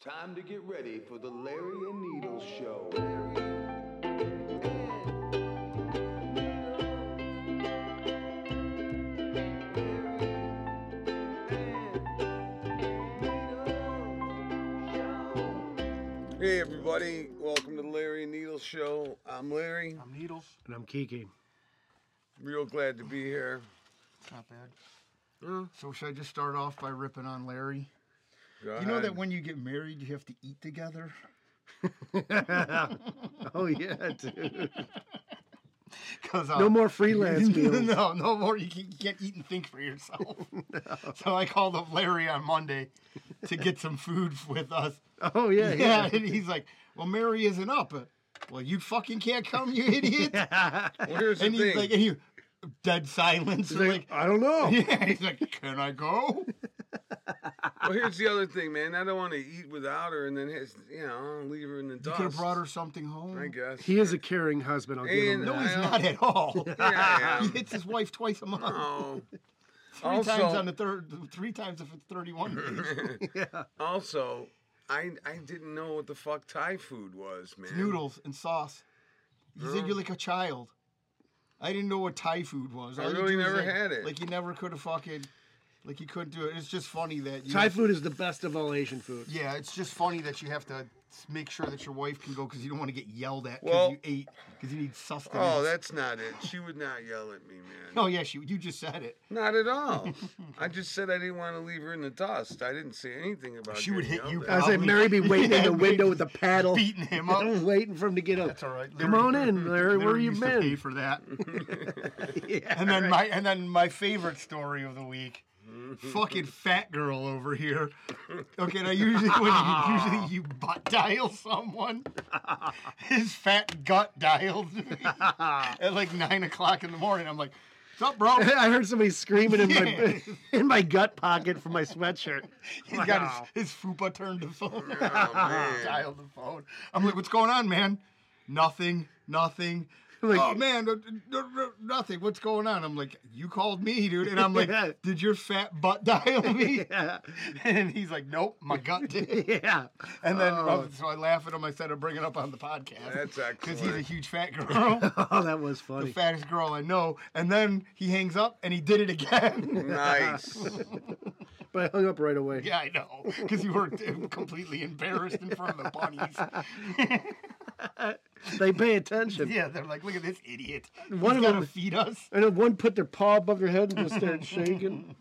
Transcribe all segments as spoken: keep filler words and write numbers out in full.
Time to get ready for the Larry and Needles Show. Hey everybody, welcome to the Larry and Needles Show. I'm Larry. I'm Needles. And I'm Kiki. Real glad to be here. It's not bad. Huh? So should I just start off by ripping on Larry? Go You know ahead. that when you get married, you have to eat together? Oh, yeah, dude. Cause, uh, No more freelance meals. No, no more. You can't, you can't eat and think for yourself. No. So I called up Larry on Monday to get some food with us. Oh, yeah, Yeah, yeah. and he's like, well, Mary isn't up. Well, you fucking can't come, you idiot. Well, here's the And he's thing. like, and he, dead silence. He's We're like, I don't know. yeah, he's like, can I go? Well, here's the other thing, man. I don't want to eat without her and then, his, you know, leave her in the You dust. could have brought her something home. I guess. He is a caring husband, I'll give him And- that. No, he's I not at all. Yeah, I He am. hits his wife twice a month. Oh. Three Also- times on the third, three times if it's thirty-one days. Yeah. Also, I I didn't know what the fuck Thai food was, man. It's noodles and sauce. You think Oh. you're like a child. I didn't know what Thai food was. I All you really do is never like, had it. Like you never could have fucking, like you couldn't do it. It's just funny that you. Thai food is the best of all Asian food. Yeah, it's just funny that you have to make sure that your wife can go because you don't want to get yelled at because Well- you ate because you need sustenance. Oh, that's not it. She would not yell at me, man. Oh yeah, she. You just said it. Not at all. I just said I didn't want to leave her in the dust. I didn't say anything about She would getting hit you yelled I at. was like, Probably. Mary be waiting Yeah, in the wait- window with the paddle. Beating him up. Waiting for him to get up. That's all right. Come on in, Larry. Where Larry you used to pay been? for that. Yeah, And then right. my and then my favorite story of the week, fucking fat girl over here. Okay, now usually when you usually you butt dial someone, his fat gut dialed me at like nine o'clock in the morning. I'm like, "What's up, bro?" I heard somebody screaming in my Yeah. in my gut pocket for my sweatshirt. He's got his, his fupa turned the phone. man. Dialed the phone. I'm like, "What's going on, man?" Nothing. Nothing. Like- oh man, no, no, no, nothing. What's going on? I'm like, you called me, dude, and I'm like, Yeah. did your fat butt dial me? Yeah. And he's like, nope, my gut did. Yeah. And then Oh. so I laugh at him. I said, I bring it up on the podcast That's because he's a excellent. huge fat girl, Oh, that was the funny. fattest girl I know. And then he hangs up and he did it again. Nice. But I hung up right away. Yeah, I know, because you were completely embarrassed in front of the bunnies. They pay attention. Yeah, they're like, look at this idiot. One He's of gotta them- feed us. And then one put their paw above their head and just started shaking.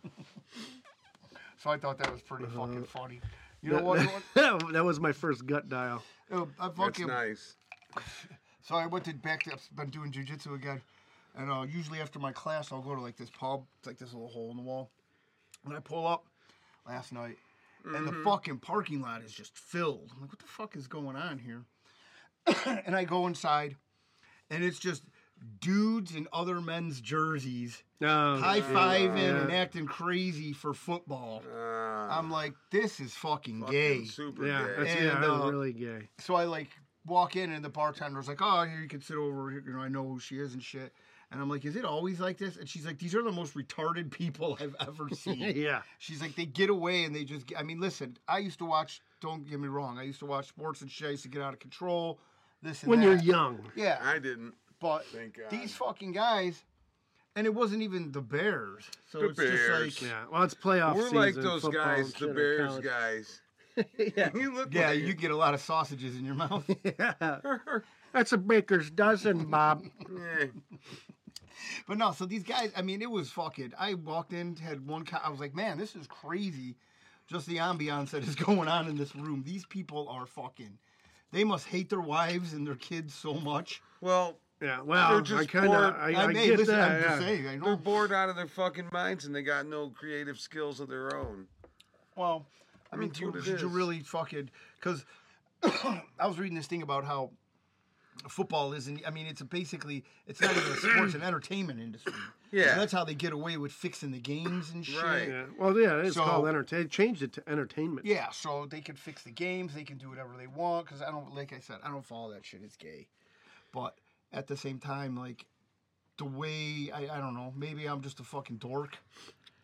So I thought that was pretty Uh-huh. fucking funny. You know what? what? That was my first gut dial. Uh, I That's fucking, nice. So I went to back to, I've been doing jujitsu again. And uh, usually after my class, I'll go to like this pub. It's like this little hole in the wall. And I pull up last night, and the fucking parking lot is just filled. I'm like, what the fuck is going on here? And I go inside, and it's just dudes in other men's jerseys Oh, high-fiving yeah. and acting crazy for football. Uh, I'm like, this is fucking, fucking gay. super Yeah, gay. that's, And, yeah, that's uh, really gay. So I like walk in and the bartender's like, oh, here you can sit over here. You know, I know who she is and shit. And I'm like, is it always like this? And she's like, these are the most retarded people I've ever seen. Yeah. She's like, they get away and they just, get, I mean, listen, I used to watch, don't get me wrong, I used to watch sports and shit. I used to get out of control, this and When that. you're young. Yeah. I didn't. But Thank God. these fucking guys, and it wasn't even the Bears. So The it's Bears. just like, Yeah. Well, it's playoff We're season. like those football guys, and the shit in Bears college. guys. Yeah. You look yeah, like you get a lot of sausages in your mouth. Yeah. That's a baker's dozen, Bob. Yeah. But no, so these guys, I mean, it was fucking. I walked in, had one. Co- I was like, man, this is crazy. Just the ambiance that is going on in this room. These people are fucking. They must hate their wives and their kids so much. Well, Yeah. They're Well, just I kind bored. of, I, I, I may get listen. that. I'm yeah. just saying. I they're know. bored out of their fucking minds and they got no creative skills of their own. Well, I mean, That's do, what it should you is. really fucking? Because I was reading this thing about how football isn't. I mean, it's a basically. It's not even a sports and entertainment industry. Yeah. So that's how they get away with fixing the games and shit. Right. Yeah. Well, yeah, it's So- called entertain. Changed it to entertainment. Yeah, so they can fix the games, they can do whatever they want. Because I don't, like I said, I don't follow that shit. It's gay, but at the same time, like the way I, I don't know, maybe I'm just a fucking dork.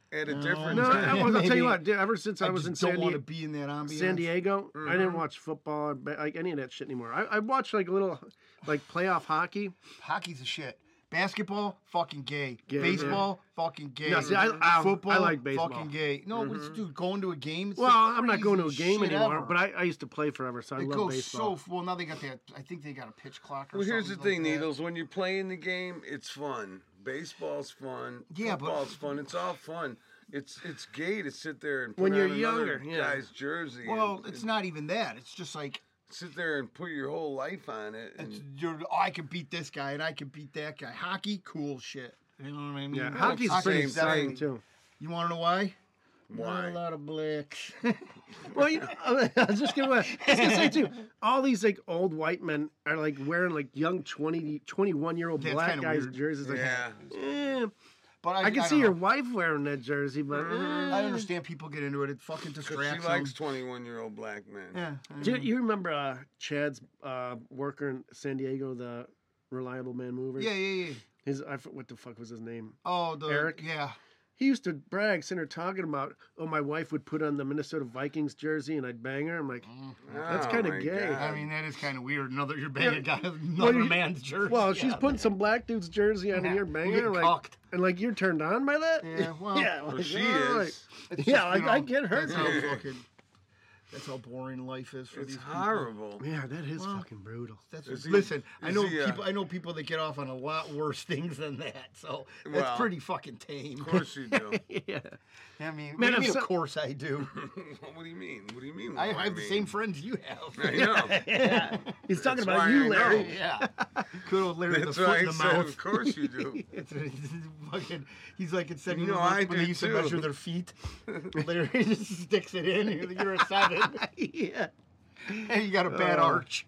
at a No. different No, I, time. well, I'll tell Maybe- you what. dude, Ever since I, I was just in don't San, want Di- to be in that ambiance. San Diego, I didn't Mhm. watch football, but, like any of that shit anymore. I, I watched like a little, like playoff hockey. Hockey's a shit. Basketball, fucking gay. Gay, Baseball, fucking gay. No, see, I- I- Football, I like baseball. fucking gay. No, what's dude going to a game? It's Well, the I'm not going to a craziest game shit anymore, ever. but I, I used to play forever, so I it love goes baseball. so well. Now they got that. I think they got a pitch clock. Or Well, here's the something thing, like that. Needles. When you're playing the game, it's fun. Baseball's fun. Yeah, but- Football's fun. It's all fun. It's it's gay to sit there and put When you're on another younger, yeah. guy's jersey. Well, and, it's and not even that. It's just like sit there and put your whole life on it. And it's, you're, oh, I can beat this guy and I can beat that guy. Hockey, cool shit. You know what I mean? Yeah, Well, hockey's it's the pretty same exciting thing. too. You want to know why? why? Not a lot of blacks. Well, you know, I was just gonna, I was gonna say too. All these like old white men are like wearing like young twenty, twenty-one year old That's black kinda guys weird. jerseys. Like, Yeah. eh, But I, I can I see don't your know. wife wearing that jersey, but Mhm. eh. I understand people get into it. It fucking Because distracts she likes them. twenty-one-year-old black men. Yeah. I Do you, mean, you remember uh, Chad's uh, worker in San Diego, the Reliable Man mover? yeah, yeah, yeah. His I, f- what the fuck was his name? Oh, the Eric? Yeah. He used to brag, sitting there talking about, oh, my wife would put on the Minnesota Vikings jersey and I'd bang her. I'm like, That's Oh, kinda my gay. God. I mean, that is kind of weird. Another you're banging a guy with Well, another you- man's jersey. well, she's Yeah. putting some black dude's jersey on and you're We're banging her, getting like, cocked. and like you're turned on by that? Yeah, well, yeah, Well, like, she all right. is. It's Yeah, just, you I- I know, get her That's how too. fucking. That's how boring life is for It's these people. horrible. Yeah, that is Well, fucking brutal. That's Is he- listen. I is know he, uh, people. I know people that get off on a lot worse things than that. So that's Well, pretty fucking tame. Of course you do. yeah. I mean, Man, what do I'm you mean, so- of course I do. What do you mean? What do you mean? I what do have the mean? same friends you have. I know. yeah. He's talking That's about why you, I Larry. know. Yeah. Good old Larry, That's the foot why in I the said, mouth. of course you do. It's, it's fucking, he's like it said, You you know, know, I when they do used too. to measure their feet. Larry just sticks it in. You're, you're a seven, yeah. and you got a bad Uh, arch.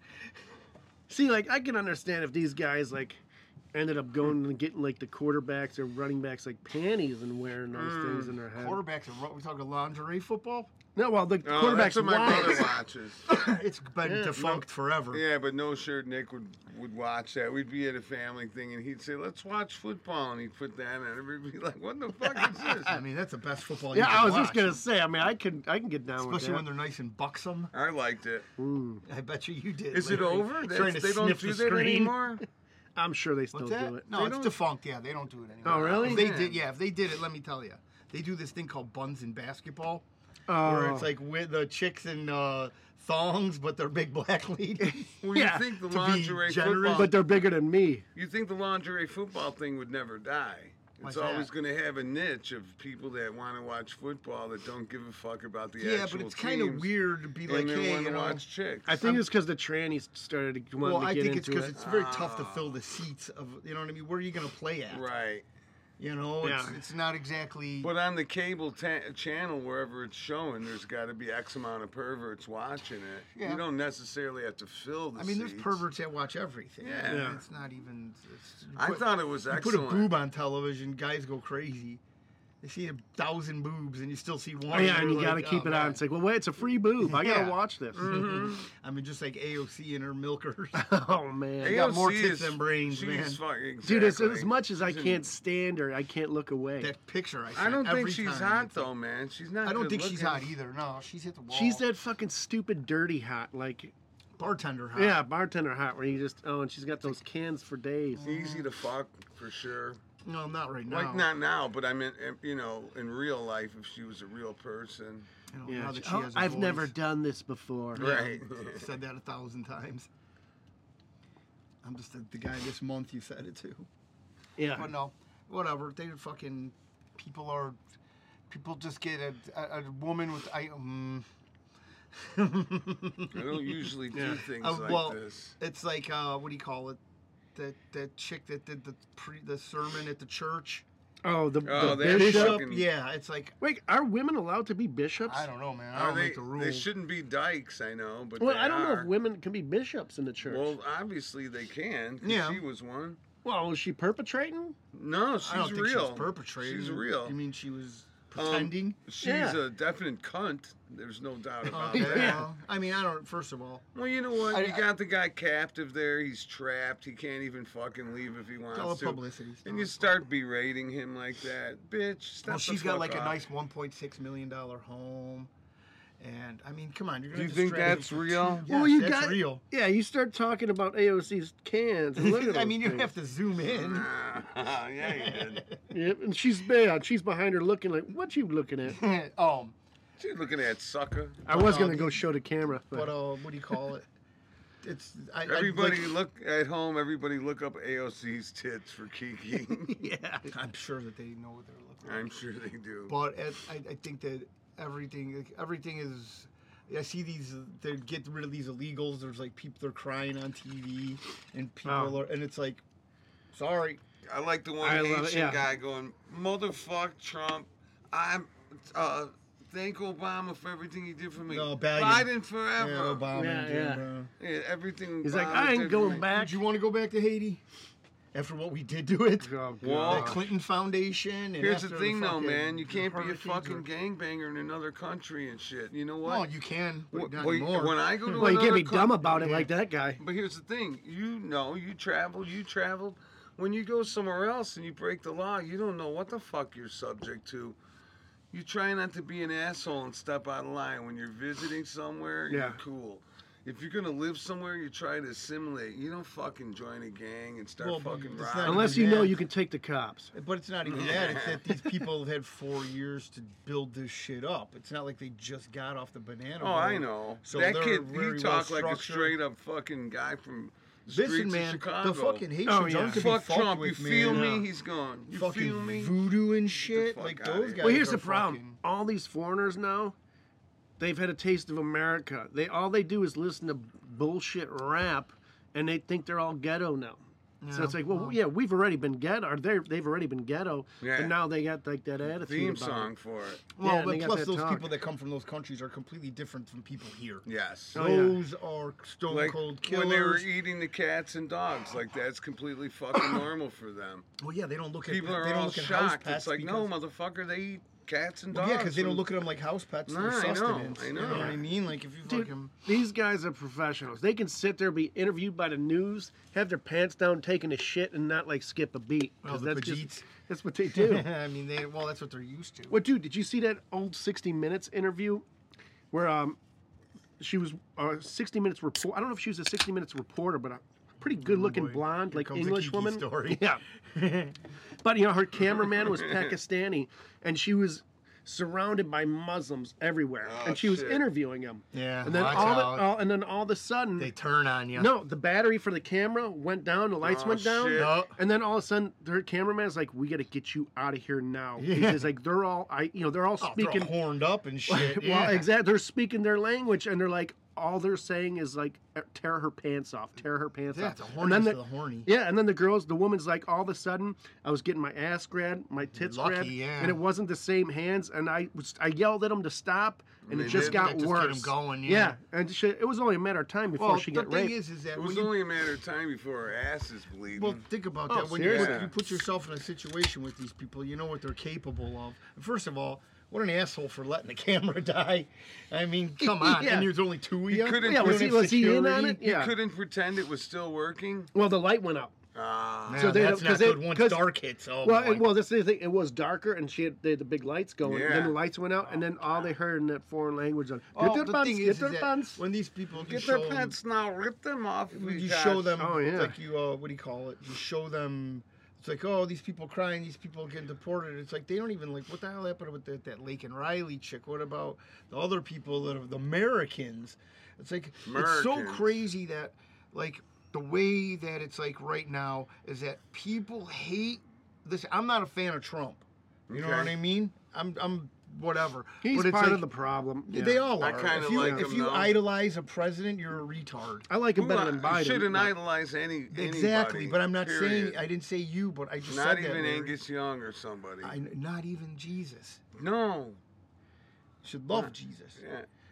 See, like, I can understand if these guys, like, ended up going and getting, like, the quarterbacks or running backs, like, panties and wearing those Mm. things in their head. Quarterbacks are what we talking lingerie football. No, well, the Oh, quarterbacks that's what my brother wives. watches. It's been Yeah, defunct forever. Yeah, but no shirt Nick would, would watch that. We'd be at a family thing and he'd say, "Let's watch football," and he'd put that on. Everybody'd be like, "What the fuck is this?" I mean, that's the best football. Yeah, you can I was watch. just gonna say. I mean, I can, I can get down especially with when that. they're nice and buxom. I liked it. Mm, I bet you you did. Is it Larry. over? Trying That's, to they don't sniff do the that screen. anymore. I'm sure they still What's that? do it. No, They it's don't- defunct. Yeah, they don't do it anymore. Oh, really? If they Man. did, yeah, if they did it, let me tell you, they do this thing called buns in basketball, Oh, where it's like with the chicks in uh, thongs, but they're big black ladies. Well, Yeah, you think the to be lingerie generous. football? but they're bigger than me. You think the lingerie football thing would never die? It's Why's always that? going to have a niche of people that want to watch football that don't give a fuck about the yeah, actual but it's kind of teams, weird to be like, and they hey, want you to know. watch chicks. I think I'm- it's because the trannies started wanting Well, to I get think it's into because it. it's very tough to Ah. fill the seats of, you know what I mean? Where are you going to play at? right. You know, it's, Yeah. it's not exactly. But on the cable ta- channel, wherever it's showing, there's got to be X amount of perverts watching it. Yeah. You don't necessarily have to fill the I mean, there's seats. perverts that watch everything. Yeah. Yeah. It's not even. It's, you I put- thought it was you excellent. put a boob on television, guys go crazy. They see a thousand boobs, and you still see one. Oh, yeah, and you you're got to like, keep oh, it man. on. It's like, well, wait, it's a free boob. I got to Yeah. watch this. Mhm. I mean, just like A O C and her milkers. oh, man. They got more A O C tits is- than brains, she's man. fucking- exactly. Dude, as, as much as I She's in- can't stand her, I can't look away. That picture I I sent don't think every she's time, hot it's like- though, man. She's not. I don't good think she's looking. hot either. No, she's hit the wall. She's that fucking stupid dirty hot. Like, bartender hot. yeah, bartender hot, where you just, oh, and she's got those cans for days. Easy to fuck for sure. No, not right now. Like not now, but I mean, eh, you know, in real life, if she was a real person, You know, Yeah, now she- that she oh, has a I've never voice. done this before. Yeah, Right. said that a thousand times. I'm just the, the guy this month you said it to. Yeah. But no, whatever. They fucking people are. People just get a, a, a woman with I. Um, I don't usually do Yeah. things Uh, like well, this. it's like uh, what do you call it? That that chick that did the pre the sermon at the church. Oh, the, Oh, the that bishop. fucking- Yeah, it's like Wait, are women allowed to be bishops? I don't know, man. I Are don't they? make the rules. They shouldn't be dykes, I know, but Well, they I don't know are. if women can be bishops in the church. Well, obviously they can. 'Cause Yeah. she was one. Well, is she perpetrating? No, she's I don't think real. she was perpetrating. She's real. You mean she was? pretending. She's Yeah. a definite cunt. There's no doubt about Okay, that. well, I mean, I don't. First of all, Well, you know what? I- you got the guy captive there. He's trapped. He can't even fucking leave if he wants it's all to. publicity. And you start berating him like that, bitch. Step Well, the she's got fuck like a off. nice one point six million dollar home, and I mean, come on, you're Do gonna. you think distract him that's for real? two- Well, Yes, you that's got- real. Yeah, you start talking about A O C's cans. And look at I those mean, you things. have to zoom in. yeah, you did. Yep, and she's bad. She's behind her looking like, what you looking at? um, She's looking at sucker. I was uh, gonna go show the camera, but but uh, what do you call it? It's I, Everybody I, like, look at home. Everybody look up A O C's tits for Kiki. yeah, I'm sure that they know what they're looking like. I'm sure they do. But it, I, I think that everything, like, everything is. I see these. They get rid of these illegals. There's like people they're crying on T V, and people Oh. are, and it's like, sorry. I like the one I love it, Haitian yeah. guy going, "Motherfuck Trump, I'm uh, thank Obama for everything he did for me. No, Biden. Biden forever. Yeah, Obama. Yeah, and Jim yeah. Brown. Yeah, everything. he's like, Obama I did ain't for going me." back. Did you want to go back to Haiti after what we did to it? Oh, Well, The God. Clinton Foundation. And Here's the after thing, though, fucking man. You can't be a hurricanes fucking were- gangbanger in another country and shit. You know what? Well, you can, but Wh- not well, anymore. when I go to Well, you can't another be dumb coun- about it Yeah. like that guy. But here's the thing. You know, you travel, you traveled. When you go somewhere else and you break the law, you don't know what the fuck you're subject to. You try not to be an asshole and step out of line. When you're visiting somewhere, Yeah. you're cool. If you're gonna live somewhere, you try to assimilate. You don't fucking join a gang and start Well, but fucking it's robbing. not Unless even you know that. you can take the cops. But it's not even that. It's that these people have had four years to build this shit up. It's not like they just got off the banana Oh, boat. I know. So that they're kid, very he talked like a well-structured. straight up fucking guy from the streets Listen, of man, Chicago. the fucking Haitians Oh, yeah. aren't to be Fuck fucked Trump. with, You feel man. me? He's gone. You fucking feel me? voodoo and shit. fuck Like outta those here. guys. Well, here's are the problem. fucking- All these foreigners now, they've had a taste of America. They all they do is listen to bullshit rap, and they think they're all ghetto now. So Yeah, it's like, well, well- yeah, we've already been ghetto. Or they they've already been ghetto, Yeah. and now they got like that attitude Theme about song it. for it. Well, Yeah, they but got plus that those talk. people that come from those countries are completely different from people here. Yes. Oh, yeah. Those are stone Like cold killers. when they were eating the cats and dogs, like that's completely fucking normal for them. well, yeah, they don't look at People they are don't all look at house shocked. pets It's like, because, no, motherfucker, they eat cats and well, dogs. yeah, because they don't and- look at them like house pets. Nah, for I know, sustenance. I You know. know what I mean? Like if you Dude, fucking these guys are professionals. They can sit there, be interviewed by the news, have their pants down, taking a shit, and not like skip a beat. 'cause Oh, the that's just Pajeets. that's what they do. I mean, they well, that's what they're used to. What, dude? Did you see that old sixty Minutes interview where um she was a sixty Minutes report? I don't know if she was a sixty Minutes reporter, but a pretty good-looking Oh, boy. blonde, Here like comes a English Kiki woman. story. Yeah. But you know, her cameraman was Pakistani, and she was surrounded by Muslims everywhere, Oh, and she was shit. interviewing them. Yeah, And then watch all, the, out. all and then all of a sudden, They turn on you. no, the battery for the camera went down, the lights Oh, went down, shit. No. and then all of a sudden, their cameraman's like, "We got to get you out of here now." Yeah. Because like they're all, I, you know, they're all Oh, they're all speaking. horned up and shit. well, yeah. exactly. They're speaking their language, and they're like, all they're saying is like, "Tear her pants off, tear her pants Yeah, off." it's a And horny then to the- the horny. Yeah, and then the girls, the woman's like, all of a sudden, I was getting my ass grabbed, my tits Lucky, grabbed, yeah. and it wasn't the same hands, and I was, I yelled at them to stop, and They it just did? got That just worse. get 'em going, yeah. yeah, and she, it was only a matter of time before Well, she the got thing raped. is, is that It when was you, only a matter of time before her ass is bleeding. well, think about Oh, that. When you put, seriously? you put yourself in a situation with these people, you know what they're capable of. First of all, what an asshole for letting the camera die. I mean, come on. Yeah. And there's only two of you. couldn't- Yeah, You was don't he, have was he in on security? it? You Yeah. couldn't pretend it was still working. Well, the light went out. Ah. Man, So they that's don't- not 'cause they- good once 'cause- dark hits. Oh, Well, boy. it, well, that's the thing. It was darker, and she had, they had the big lights going. And then Yeah. the lights went out, and then all they heard in that foreign language was, "Get Oh, their the pants, thing get is, their is that pants." when these people Get you their show 'em- pants now. Rip them off. you we show got- them, Oh, yeah. it's like you, uh, what do you call it? You show them, it's like, oh, these people crying, these people getting deported. It's like, they don't even, like, what the hell happened with that, that Lake and Riley chick? What about the other people that are the Americans? It's like, it's so Americans. crazy that, like, the way that it's like right now is that people hate this. I'm not a fan of Trump. You know Okay. what I mean? I'm, I'm whatever. He's but it's part like, of the problem. Yeah. They all I are. kinda if you, like if him, you though. idolize a president, you're a retard. I like him better than Biden. Shouldn't but- idolize any Exactly, anybody, but I'm not period. saying I didn't say you, but I just Not said even that. Larry. Angus Young or somebody. I, not even Jesus. No. Should love Yeah. Jesus. Yeah.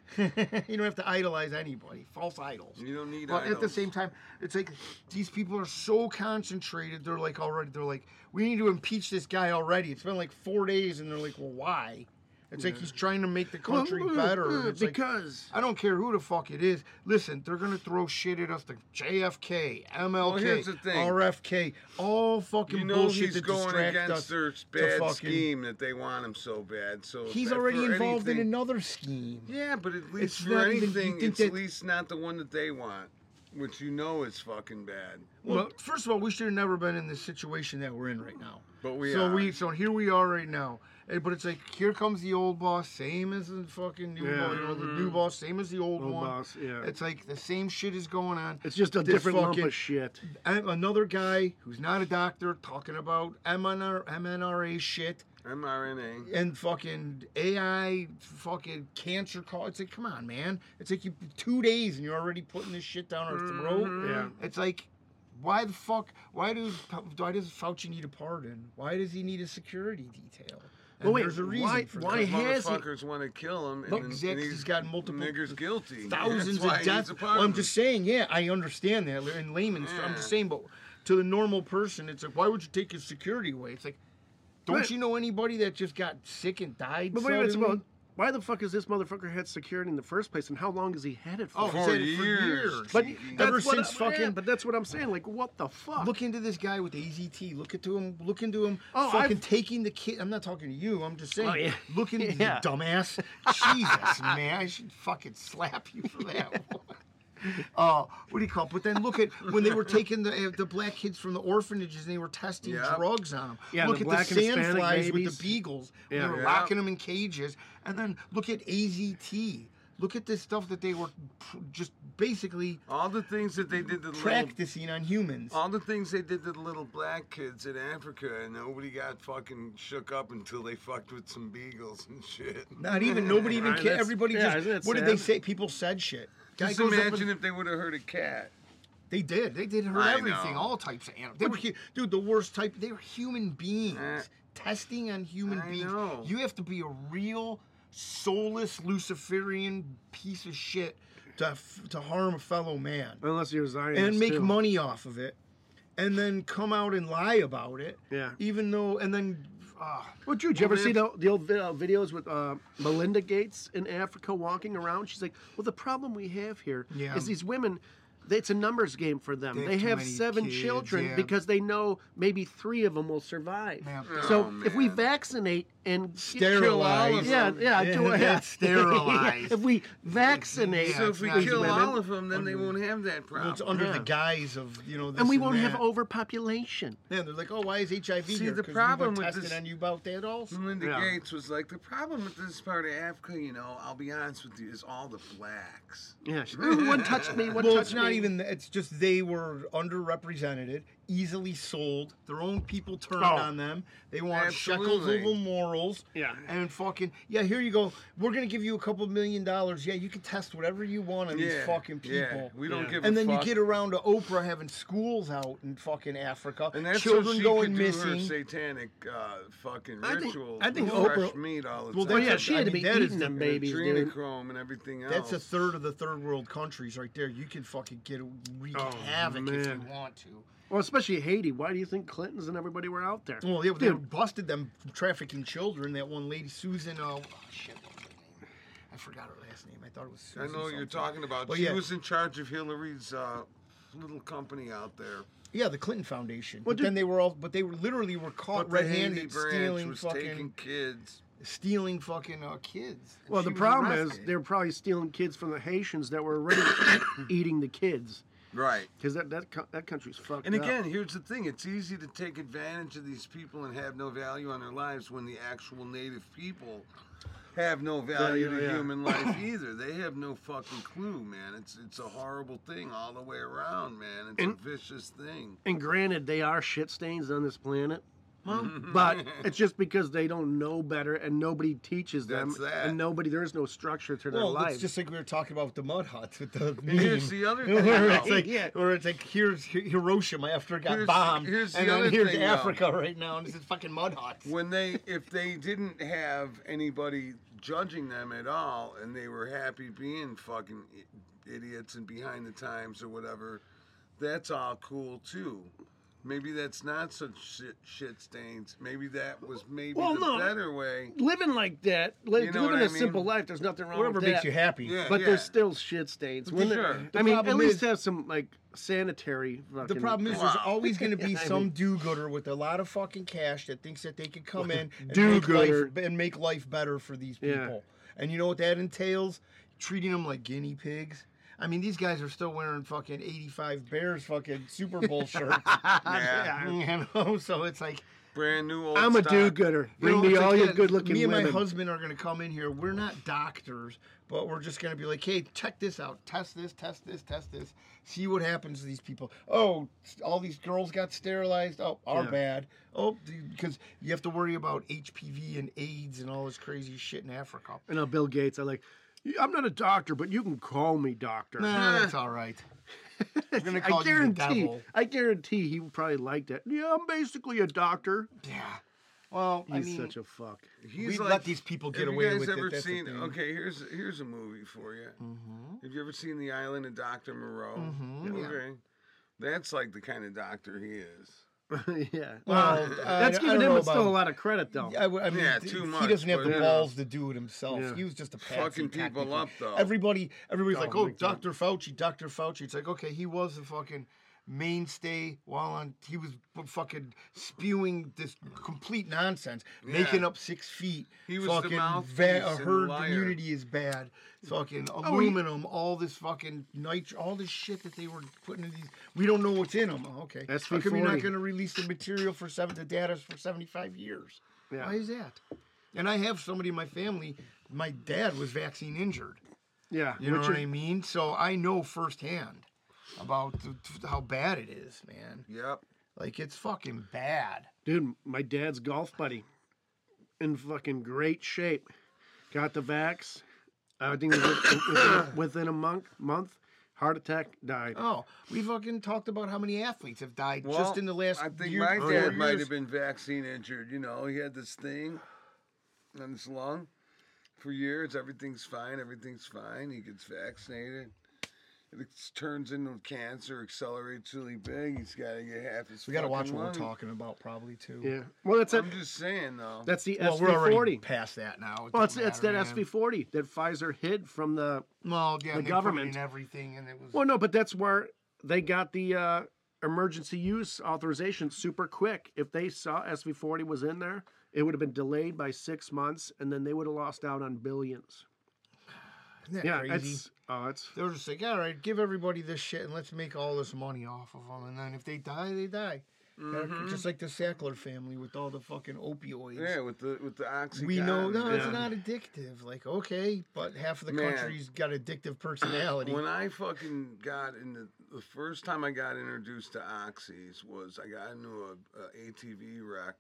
You don't have to idolize anybody. False idols. You don't need But at the idols. same time, it's like these people are so concentrated. They're like already. They're like, we need to impeach this guy already. It's been like four days, and they're like, well, why? It's like he's trying to make the country Well, better. uh, and it's like, because I don't care who the fuck it is. Listen, they're gonna throw shit at us. The J F K, M L K, Well, here's the thing. R F K, all fucking You know bullshit he's to going distract us. against their to bad fucking- scheme that they want him so bad. So if He's that- already for involved in anything- another scheme. Yeah, but at least It's for not even- you anything, think it's that- at least not the one that they want, which you know is fucking bad. Well, Well- first of all, we should have never been in this situation that we're in right now. But we so are. we so here we are right now. Eh, But it's like here comes the old boss, same as the fucking new Yeah. boss, you know, the new boss, same as the old, Old one. boss, yeah. It's like the same shit is going on. it's just a this different lump fucking- of shit. And another guy who's not a doctor talking about M N R, M N R A shit mRNA. and fucking A I, fucking cancer call. It's like, come on, man. It's like you two days and you're already putting this shit down our throat. Yeah. It's like, why the fuck? Why does why does Fauci need a pardon? Why does he need a security detail? And Well, wait, there's a reason why- for why that. has he- Motherfuckers want to kill him, and, Look, and exactly, he's, he's got multiple niggers guilty. thousands That's why of he deaths. needs a Well, I'm pardon. just saying, yeah, I understand that in layman's terms. I'm just Yeah. saying, but to the normal person, it's like, why would you take his security away? It's like, don't Right. you know anybody that just got sick and died? But wait a minute, it's suddenly? about why the fuck has this motherfucker had security in the first place, and how long has he had it for? Oh, For he's had it for years. years. but Cheeky. that's Ever what since I- fucking- yeah, but that's what I'm saying. Like, what the fuck? Look into this guy with A Z T. Look into him. Look into him. Oh, fucking I've- taking the kid. I'm not talking to you. I'm just saying. Oh, yeah. Look into Yeah. you dumbass. Jesus, man. I should fucking slap you for that one. Uh, what do you call it? But then look at when they were taking the uh, the black kids from the orphanages and they were testing Yep. drugs on them. Yeah, look the at black the and Hispanic sandflies with babies. the beagles. Yeah. They were Yeah. locking them in cages. And then look at A Z T. Look at this stuff that they were pr- just basically all the things that they did to the little, practicing on humans. all the things they did to the little black kids in Africa, and nobody got fucking shook up until they fucked with some beagles and shit. Not even nobody even Right, cared. that's- Everybody yeah, just isn't it what did they sad? say? People said shit. Guy Just goes up imagine and- if they would have hurt a cat. they did. They did hurt I everything. know. All types of animals. They were hu- dude. The worst type. They were human beings. Eh. Testing on human I beings. know. You have to be a real soulless Luciferian piece of shit to f- to harm a fellow man Unless you're a Zionist and make too. money off of it, and then come out and lie about it. Yeah. Even though, and then. Uh, Well, Drew, did you Well, ever see man- the, the old vi- uh, videos with uh, Melinda Gates in Africa walking around? She's like, well, the problem we have here is Yeah. these women, they, it's a numbers game for them. They They, have too have many seven kids, children yeah. because they know maybe three of them will survive. Yeah. So Oh, if we man. vaccinate and Kill all of Sterilize. yeah, them. yeah, Yeah, do it. that's sterilized. If we vaccinate, Yeah, So it's if we not- kill women, all of them, then they won't have that Well, problem. it's under Yeah. the guise of you know. This and we won't that. have overpopulation. Yeah, they're like, oh, why is H I V See, here? the 'Cause problem we with were testing this- on you about that also. Melinda Yeah. Gates was like, the problem with this part of Africa, you know, I'll be honest with you, is all the blacks. Yeah, she, "Ooh, one touched me. One Well, touched it's not me." even. that, It's just they were underrepresented, easily sold. Their own people turned Oh. on them. They want shekels Absolutely. over morals. Yeah. And fucking yeah, here you go. We're gonna give you a couple million dollars. Yeah, you can test whatever you want on these Yeah, fucking people. yeah, we don't Yeah. give And a then fuck. you get around to Oprah having schools out in fucking Africa, and that's children so she going could do missing. her satanic uh, fucking I think- rituals. I think with fresh Oprah- meat all the Well, time. Oh yeah, that's she a- had I to be mean, that is eating the- them the babies, dude. Adrenochrome and everything else. That's a third of the third world countries right there. You can fucking get wreak Oh, havoc if you man. want to. Well, especially Haiti. Why do you think Clintons and everybody were out there? Well, yeah, they Dude. busted them from trafficking children. That one lady, Susan. Uh, oh shit, what was her name? I forgot her last name. I thought it was. Susan I know what you're something. talking about. Well, she yeah. was in charge of Hillary's uh, little company out there. Yeah, the Clinton Foundation. Well, but then dude- they were all. But they were literally were caught But the Haiti red-handed branch stealing was fucking taking kids. stealing fucking uh, kids. And Well, she the was problem is arrested. they were probably stealing kids from the Haitians that were already eating the kids Right. because that that co- that country's fucked And up. again, here's the thing: it's easy to take advantage of these people and have no value on their lives when the actual native people have no value yeah, to yeah. human life either. They have no fucking clue, man. It's it's a horrible thing all the way around, man. It's And- a vicious thing. And granted, they are shit stains on this planet. But it's just because they don't know better and nobody teaches them, That's that. and nobody there is no structure to their Well, lives. it's just like we were talking about with the mud huts with the. And here's meme. the other Where thing. it's though. like, Yeah. where it's like here's Hi- Hiroshima after it got Here's- bombed, here's the and then other here's thing, though. Africa right now, and this is fucking mud huts. When they, if they didn't have anybody judging them at all, and they were happy being fucking i- idiots and behind the times or whatever, that's all cool too. Maybe that's not such shit, shit stains. Maybe that was maybe Well, the no. better way. Living like that, li- You know living what a I mean? simple life, there's nothing wrong Whatever with makes that. you happy. Yeah, But yeah. there's still shit stains. When Sure. there- The I mean, at problem least is- have some like sanitary. The Fucking, problem is, Wow. there's always going to be I some mean- do-gooder with a lot of fucking cash that thinks that they could come in and make, Do-gooder. life, and make life better for these Yeah. people. And you know what that entails? Treating them like guinea pigs. I mean, these guys are still wearing fucking eighty-five Bears fucking Super Bowl shirts. Yeah. You know, so it's like, Brand new old I'm a stock. do-gooder. you Bring know, me it's all like your that. good-looking Me and women. my husband are going to come in here. We're not doctors, but we're just going to be like, hey, check this out. Test this, test this, test this. See what happens to these people. Oh, all these girls got sterilized. Oh, our Yeah. bad. Oh, because you have to worry about H P V and AIDS and all this crazy shit in Africa. And now Bill Gates, I like. I'm not a doctor, but you can call me doctor. Nah, that's all right. We're going to call I you the guarantee. devil. I guarantee he would probably like that. Yeah, I'm basically a doctor. Yeah. Well, I He's mean, such a fuck. He's we let these people get have away you guys with ever it. That's the seen? thing. Okay, here's here's a movie for you. Mhm. Have you ever seen The Island of Doctor Moreau? Mhm, yeah. Okay, that's like the kind of doctor he is. yeah. Well, That's I- I giving don't him know still about- a lot of credit, though. I, w- I mean, Yeah, th- too he much, doesn't have but, the you know. balls to do it himself. Yeah. He was just a patsy, Fucking people technically. up, though. Everybody, everybody's Oh, like, "Oh, big time. Doctor Fauci, Doctor Fauci." It's like, okay, he was the fucking mainstay while on. He was b- fucking spewing this complete nonsense, Yeah. making up six feet. He was the fucking mouthpiece va- and the herd liar. immunity is bad. Fucking Oh, he- aluminum, all this fucking nitro, all this shit that they were putting in these. We don't know what's in them. Okay, S how V come you're not forty. going to release the material for seven the data for seventy-five years? Yeah. Why is that? And I have somebody in my family. My dad was vaccine injured. Yeah. You know which what is- I mean? So I know firsthand about the, how bad it is, man. Yep. Like it's fucking bad. Dude, my dad's golf buddy, in fucking great shape, got the vax. I think it was within, within a month, month, heart attack, died. Oh, we fucking talked about how many athletes have died Well, just in the last I think year. my four dad might years. have been vaccine injured. You know, he had this thing on his lung for years. Everything's fine. Everything's fine. He gets vaccinated. It turns into cancer, accelerates really big. He's got to get half his. We got to watch fucking what we're lung. talking about, probably too. Yeah. Well, that's a, I'm just saying, though. that's the Well, S we're V already forty. past that now. It Well, it's doesn't it's that matter, S V man. forty that Pfizer hid from the. Well, yeah, the they government. put it in everything, and it was. Well, no, but that's where they got the uh, emergency use authorization super quick. If they saw S V forty was in there, it would have been delayed by six months, and then they would have lost out on billions. Isn't that Yeah, crazy? it's oh, it's They were just like, all right, give everybody this shit and let's make all this money off of them. And then if they die, they die. Mhm. Just like the Sackler family with all the fucking opioids. Yeah, with the with the oxycontin. We know, no, it's Yeah. not addictive. Like, okay, but half of the Man. country's got addictive personality. When I fucking got in the the first time I got introduced to oxys was I got into a, a A T V wreck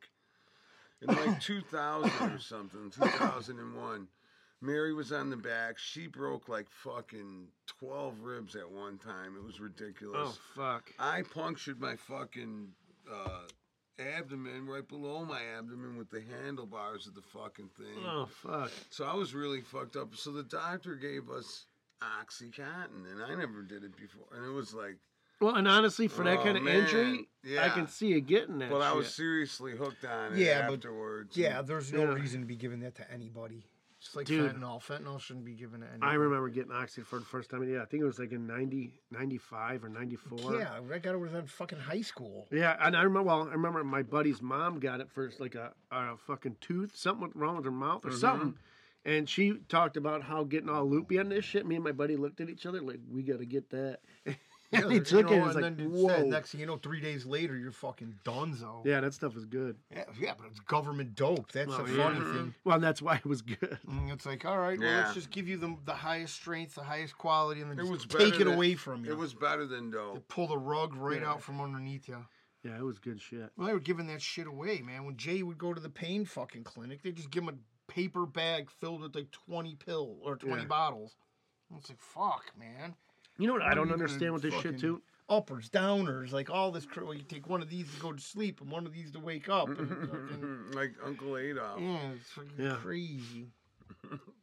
in like two thousand or something, two thousand one. Mary was on the back. She broke like fucking twelve ribs at one time. It was ridiculous. oh fuck. I punctured my fucking uh, abdomen right below my abdomen with the handlebars of the fucking thing. Oh fuck. So I was really fucked up. So the doctor gave us Oxycontin, and I never did it before. And it was like, Well, and honestly, for that Oh, kind of man. injury, I Yeah. can see you getting that. but I was shit. seriously hooked on it Yeah, but- afterwards. yeah, there's no Yeah. reason to be giving that to anybody. Just like Dude. fentanyl. Fentanyl shouldn't be given to anybody. I remember getting oxy for the first time. Yeah, I think it was like in ninety, ninety-five or ninety-four. Yeah, I got it was in fucking high school. Yeah, and I remember. Well, I remember my buddy's mom got it first, like a, a fucking tooth, something went wrong with her mouth or Mhm. something, and she talked about how getting all loopy on this shit. Me and my buddy looked at each other like, we got to get that. Yeah, and he you took know, it. And was and like, then it's whoa. sad. Next thing you know, three days later, you're fucking donezo. Yeah, that stuff was good. Yeah, yeah, but it's government dope. That's Well, the yeah. funny thing. Well, and that's why it was good. And it's like, all right, well, Yeah. let's just give you the, the highest strength, the highest quality, and then It just was take better it than- away from you. It was better than They dope. pull the rug right Yeah. out from underneath you. Yeah, it was good shit. Well, they were giving that shit away, man. When Jay would go to the pain fucking clinic, they just give him a paper bag filled with like twenty pill or twenty Yeah. bottles. And it's like, fuck, man. You know what I What are don't you gonna understand with this fucking- shit too? Uppers, downers, like all this. Cr- well, you take one of these to go to sleep and one of these to wake up. And fucking, like Uncle Adolf. yeah, it's fucking Yeah. crazy.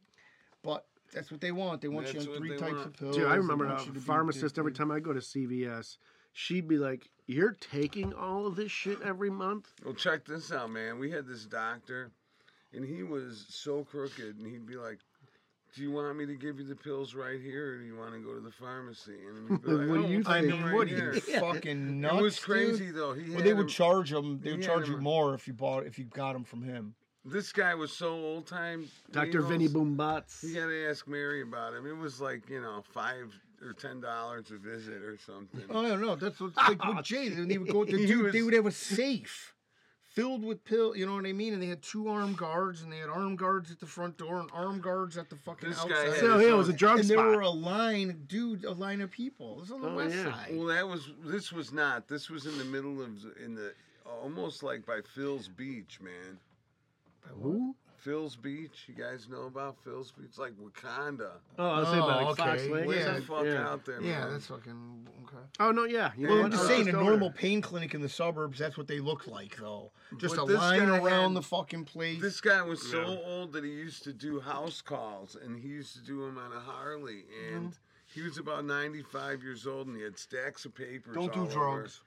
but that's what they want. They want That's you on what three they types want. of pills. Dude, I They remember want a you to be pharmacist every addicted. time I go to C V S, she'd be like, "You're taking all of this shit every month?" Well, check this out, man. We had this doctor, and he was so crooked, and he'd be like, "Do you want me to give you the pills right here, or do you want to go to the pharmacy?" And he'd be like, What "Oh, do you we'll I take mean, them what right are you here." fucking nuts? It was crazy dude? though. He Well, had they him- would charge them. They he would had charge you him- more if you bought if you got them from him. This guy was so old time. Doctor Vinny Boombots. You got to ask Mary about him. It was like, you know, five or ten dollars a visit or something. Oh no, no, that's what, like with Jay. They would even go with the He dude. was- They would have a safe filled with pill. You know what I mean? And they had two armed guards, and they had armed guards at the front door and armed guards at the fucking This guy outside. had So his yeah, it was a own- drug and there spot. were a line, dude, a line of people. This was on the Oh, west yeah. side. Well, that was. This was not. This was in the middle of the- in the almost like by Phil's Beach, man. Who? Phil's Beach. You guys know about Phil's Beach? It's like Wakanda. Oh, I was saying about Oh, like Fox okay. Lake. Way Yeah, the fuck yeah. out there, Yeah, man. that's fucking okay. Oh no, yeah. You know Well, Yeah, I'm what? just I was saying, a over normal there. pain clinic in the suburbs, that's what they look like, though. Just But a this line guy around had- the fucking place. This guy was so Yeah. old that he used to do house calls, and he used to do them on a Harley. And he was about ninety-five years old, and he had stacks of papers. Don't do all over. drugs.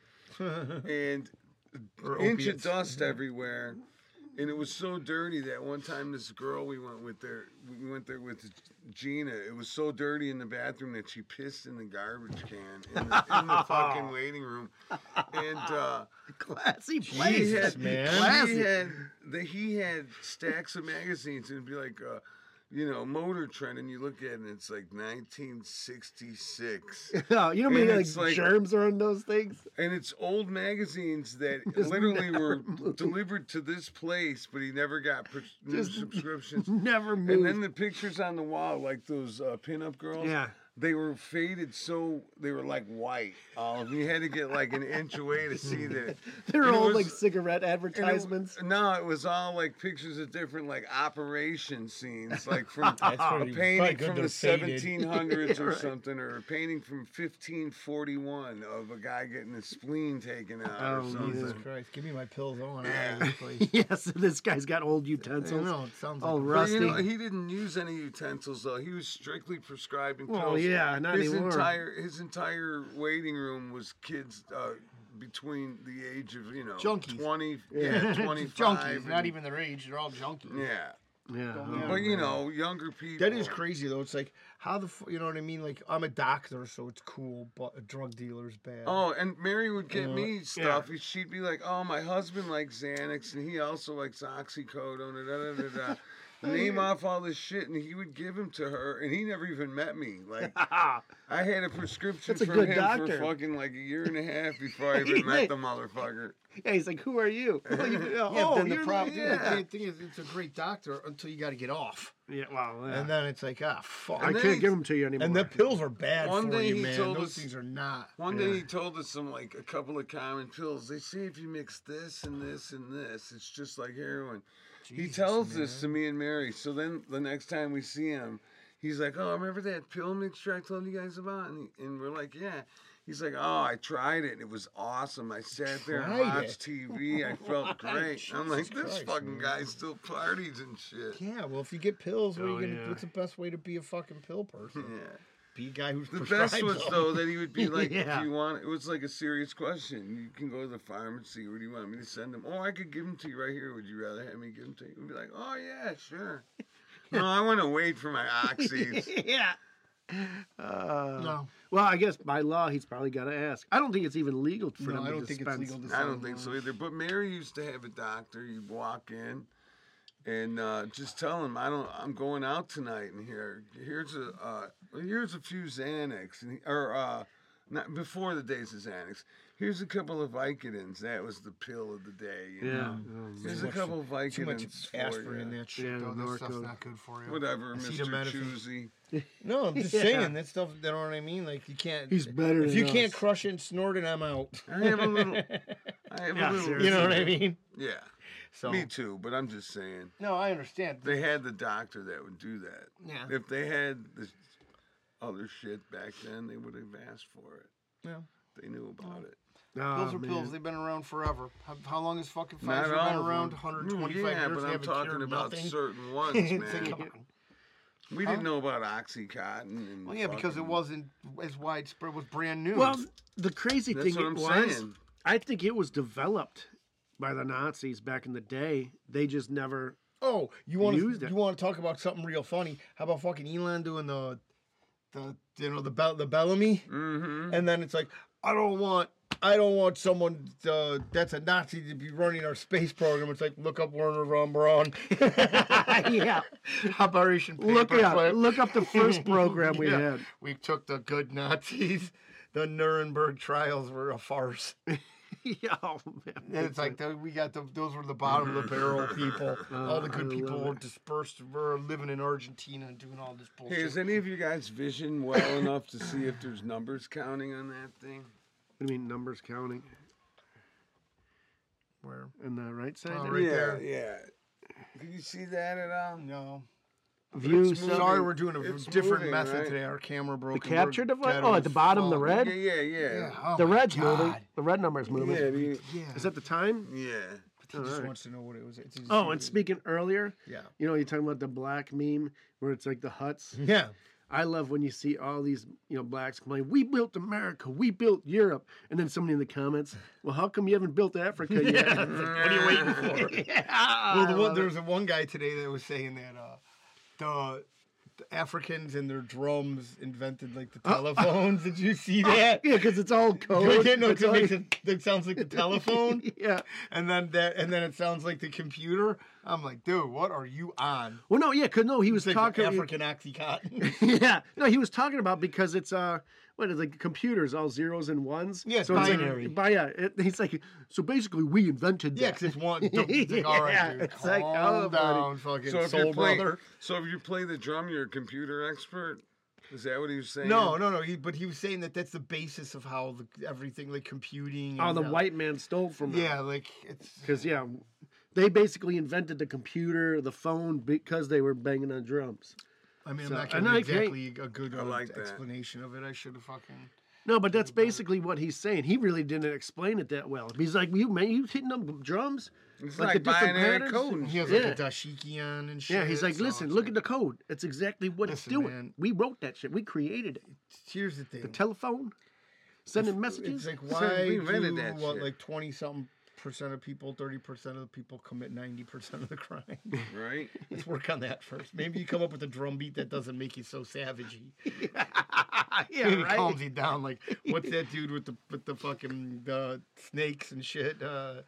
And Or inch of opiates. dust everywhere. And it was so dirty that one time this girl we went with there, we went there with Gina. It was so dirty in the bathroom that she pissed in the garbage can in the, in the fucking waiting room. And uh, Classy he place. Jesus, had, man. he Classy. had the, he had stacks of magazines, and it'd be like, uh, you know, Motor Trend, and you look at it, and it's like nineteen sixty-six. Oh, you know how many And like, it's like- germs are on those things? And it's old magazines that Just literally never were moved. delivered to this place, but he never got pres- new Just subscriptions. Never moved. And then the pictures on the wall, like those uh, pinup girls, yeah. they were faded so they were like white. All of them. You had to get like an inch away to see that. They're And it all was- like cigarette and it- advertisements. No, it was all like pictures of different like operation scenes, like from That's a probably- painting probably good from they're the faded. seventeen hundreds Yeah, or right. something, or a painting from fifteen forty-one of a guy getting his spleen taken out Oh, or something. Jesus Christ, give me my pills. I want Yeah. out of this place. Yes, this guy's got old I utensils. know, it sounds All like But rusty. you know, he didn't use any utensils though. He was strictly prescribing pills. Well, yeah, not his anymore. entire his entire waiting room was kids uh, between the age of you know Junkies. twenty, Yeah. yeah, twenty junkies, five, not even their age. They're all junkies. yeah. Yeah. Don't oh, But you man. know, younger people. That is crazy though. It's like how the f- you know what I mean? Like I'm a doctor, so it's cool, but a drug dealer's bad. Oh, and Mary would get Uh, me stuff. She'd be like, "Oh, my husband likes Xanax, and he also likes oxycodone." And da, da, da, da. Name off all this shit, and he would give him to her, and he never even met me. Like I had a prescription That's a from good him doctor. for fucking like a year and a half before I even met the motherfucker. Yeah, he's like, "Who are you?" Oh, you- yeah, oh, then the you're problem, the- dude, the yeah. thing- thing is, it's a great doctor until you got to get off, Yeah, well, yeah. and then it's like ah fuck. I And then can't he- give them to you anymore. And the pills are bad One for day you, he man. told Those us- things are not. One Yeah. day he told us some like a couple of common pills. They say if you mix this and this and this, it's just like heroin. he Jesus, tells this to man. me and Mary. So then the next time we see him, he's like, "Oh, remember that pill mixture I told you guys about?" And, he, and we're like, "Yeah." He's like, "Oh, I tried it and it was awesome. I sat there and Tried watched it? T V. I felt great." I'm like, Jesus "This Christ, fucking man. guy still parties and shit." Yeah, well, if you get pills, what are Oh, you gonna? yeah. What's the best way to be a fucking pill person? Yeah. Be a guy who's The prescribed best was them. though that he would be like, Yeah. if you want, it was like a serious question. You can go to the pharmacy. Where do you want me to send them? Oh, I could give them to you right here. Would you rather have me give them to you? We'd be like, oh yeah, sure. No, I want to wait for my oxys. yeah. Uh, No, Well, I guess by law he's probably got to ask. I don't think it's even legal for no, them I to don't think it's dispense. legal to I sell don't think so either. But Mary used to have a doctor. You'd walk in and uh, just tell him, I don't. I'm going out tonight, and here, here's a, uh, here's a few Xanax, and he, or uh, not before the days of Xanax. Here's a couple of Vicodins. That was the pill of the day. You Yeah. know? Oh, Here's man. a couple of Vicodins. Too much for aspirin in you. that shit. Yeah, though. That stuff's Norco. not good for you. Whatever, Mister Acetaminophen. Choosy. No, I'm just Yeah. saying that stuff. You know what I mean? Like you can't. He's better If than you can't us. crush it and snort it, I'm out. I have a little. I have Yeah, a little. seriously. You know what I mean? Yeah. So Me too. But I'm just saying. no, I understand. They had the doctor that would do that. Yeah. If they had this other shit back then, they would have asked for it. Yeah. They knew about it. Oh, Pills are man. pills. They've been around forever. How, how long has fucking Not Pfizer all been of around? them. one hundred twenty-five Yeah, years. but They I'm haven't talking cured about nothing. certain ones, It's man. like, come on. We didn't know about OxyContin. And Well, yeah, because it fucking- wasn't as widespread. It was brand new. Well, the crazy That's thing what it I'm was, saying. I think it was developed by the Nazis back in the day. They just never. oh, you want used to it. you want to talk about something real funny? How about fucking Elon doing the the you know the Bell the Bellamy, Mm-hmm. and then it's like I don't want. I don't want someone uh, that's a Nazi to be running our space program. It's like look up Werner von Braun. Yeah, Operation look Paperclip. up, look up the first program we Yeah. had. We took the good Nazis. The Nuremberg trials were a farce. Yeah, oh, man. And it's like the, we got the those were the bottom of the barrel people. all the I good people love were it. dispersed, were living in Argentina and doing all this bullshit. Hey, is any of you guys vision well enough to see if there's numbers counting on that thing? I mean, numbers counting. Where? On the right side. Oh, there? right yeah, there. yeah. Can you see that at all? No. View. It's So, moving. Sorry, we're doing a It's different moving, method right? today. Our camera broke. the and we're capture device. ghetto Oh, at as the bottom, the fuck. red. Yeah, yeah, yeah. Yeah. Oh the my red's God. moving. The red number's moving. Yeah, the- Yeah. Is that the time? yeah. He just Alright. wants to know what it was. It's just- Oh, and speaking earlier, Yeah. you know, you're talking about the black meme where it's like the huts. Yeah. I love when you see all these, you know, blacks complain, "We built America, we built Europe," and then somebody in the comments, "Well, how come you haven't built Africa yet?" Yeah. What are you waiting for? Yeah, Well, I the one, love there it. was a one guy today that was saying that uh, the, the Africans and their drums invented like the telephones. Did you see that? Yeah, because it's all code. You know, It's 'cause it all- makes it, it sounds like the telephone, Yeah. and then that, and then it sounds like the computer. I'm like, dude, what are you on? Well, no, yeah, because no, he was It's like talking. African Oxycontin. Yeah, no, he was talking about because it's uh, what is like computers, all zeros and ones. Yeah, it's so binary. It's like, by, yeah, it, he's like, so basically we invented that. Yeah, because it's one. It's like, all right, Yeah, dude, it's like, calm oh, buddy. down, fucking So if soul you play, brother. so if you play the drum, you're a computer expert. Is that what he was saying? No, no, no. He, but he was saying that that's the basis of how the, everything, like computing. Oh, and, the uh, white man stole from them. Yeah, like it's. Because, yeah, they basically invented the computer, the phone, because they were banging on drums. I mean, So- I'm not and giving I- exactly a good I uh, like that. explanation of it. I should have fucking. No, but that's basically what he's saying. He really didn't explain it that well. He's like, you man, you hitting them drums? It's Like like, the different binary patterns? code. and He has shit. like a dashiki on and shit. Yeah, he's like, so listen, it's look like- at the code. It's exactly what Listen, it's doing. man. We wrote that shit. We created it. Here's the thing. The telephone, sending messages. It's like So why we do invented that what shit. like twenty something percent of people, thirty percent of the people commit ninety percent of the crime. Right? Let's work on that first. Maybe you come up with a drum beat that doesn't make you so savagey. yeah, Maybe right. calms you down. Like what's that dude with the with the fucking uh, snakes and shit? Uh,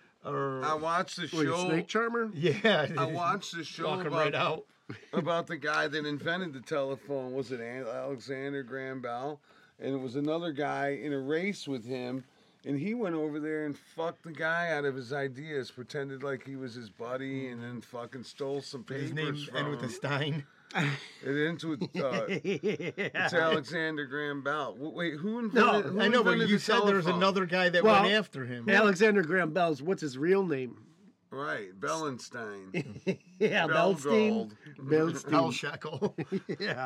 or I watched the Wait, show. Snake Charmer? yeah, I watched the show walking about, right out. about the guy that invented the telephone. Was it An- Alexander Graham Bell? And it was another guy in a race with him. And he went over there and fucked the guy out of his ideas, pretended like he was his buddy, and then fucking stole some papers His name from and with the him. Stein. And into it, uh, it's Alexander Graham Bell. W- Wait, who No, invented? who I know, but invented you the said there was telephone? another guy that Well, went after him. Alexander Graham Bell's, what's his real name? Right, Bellenstein. Yeah, Belstein. Belgold. Hell Belstein. Shekel. Yeah.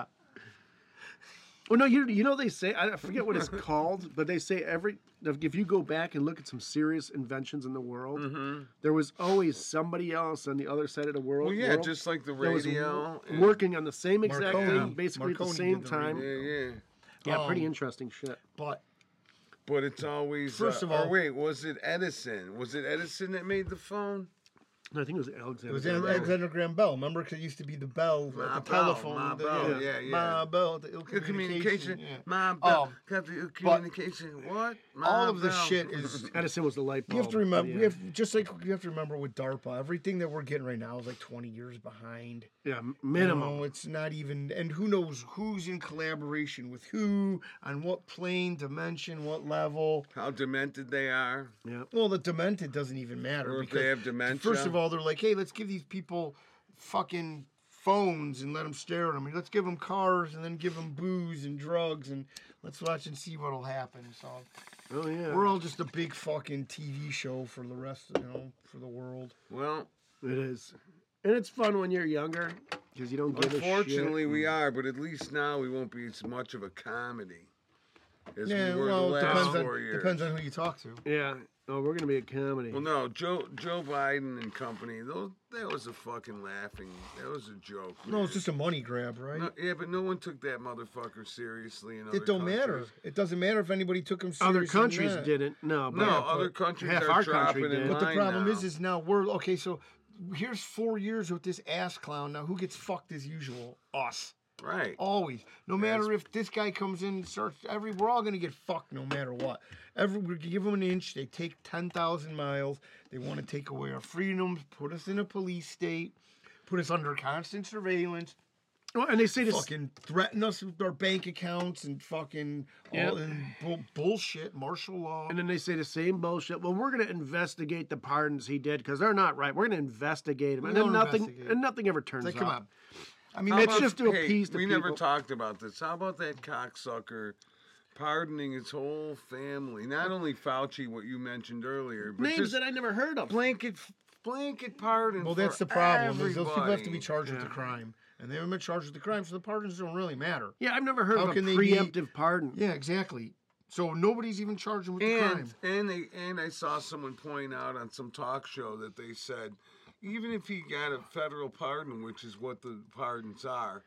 Well, no, you you know they say I forget what it's called, but they say every if you go back and look at some serious inventions in the world, Mm-hmm. there was always somebody else on the other side of the world. Well, yeah, world just like the that was radio. and- working on the same exact Marconi. thing, basically at Marconi the same did the time. Yeah, yeah. Yeah, pretty Um, interesting shit. But But it's always. First uh, of all- or wait, was it Edison? Was it Edison that made the phone? I think it was Alexander. it was Graham Bell. Alexander Graham Bell. Remember, because it used to be the bell Ma at the Bell, telephone. Ma the- Bell, yeah, yeah. Ma Bell, the ill Good communication. communication. Yeah. My bell. Um, got the ill communication. What? My All of the bell. shit is. Edison was the light bulb. You have to remember. yeah. We have just like you have to remember with DARPA, everything that we're getting right now is like twenty years behind. yeah, You minimum. know, it's not even, and who knows who's in collaboration with who, on what plane, dimension, what level. How demented they are. Yeah. Well, the demented doesn't even matter. Or if because they have dementia. First of all, they're like, hey, let's give these people fucking phones and let them stare at them. Let's give them cars and then give them booze and drugs and let's watch and see what'll happen. So Oh yeah. we're all just a big fucking T V show for the rest, you know, for the world. Well, It is, and it's fun when you're younger because you don't give a shit. unfortunately, we are, but at least now we won't be as much of a comedy as Yeah, we were well, the it last depends on, four years. depends on who you talk to. Yeah, Oh, we're gonna be a comedy. Well, no, Joe Joe Biden and company. Those that was a fucking laughing. That was a joke. No, it's man. just a money grab, right? No, yeah, but no one took that motherfucker seriously. In other It don't countries. matter. It doesn't matter if anybody took him seriously. Other or countries not. didn't. No, but No, Yeah, other but countries half are our dropping country in did. But the line problem now. is, is now we're okay. So here's four years with this ass clown. Now who gets fucked as usual? Us. right. Always. No matter if this guy comes in and starts every, we're all gonna get fucked no matter what. Every we give them an inch, they take ten thousand miles. They want to take away our freedoms, put us in a police state, put us under constant surveillance, well, and they say this. fucking threaten us with our bank accounts and fucking Yeah. all and bull, bullshit, martial law. And then they say the same bullshit. Well, we're going to investigate the pardons he did because they're not right. We're going to investigate him, We and then don't nothing, investigate. and nothing ever turns It's like, up. come on. I mean, How It's about- just to hey, appease the we people. never talked about this. How about that cocksucker pardoning his whole family? Not only Fauci, what you mentioned earlier, but Names just that I never heard of. blanket blanket pardon. well, for that's the problem. Is those people have to everybody. be charged with the Yeah. crime, and they haven't been charged with the crime, so the pardons don't really matter. Yeah, I've never heard How of a can they be- preemptive pardon. Yeah, exactly. So nobody's even charged him with the And crime. and they and I saw someone point out on some talk show that they said even if he got a federal pardon, which is what the pardons are,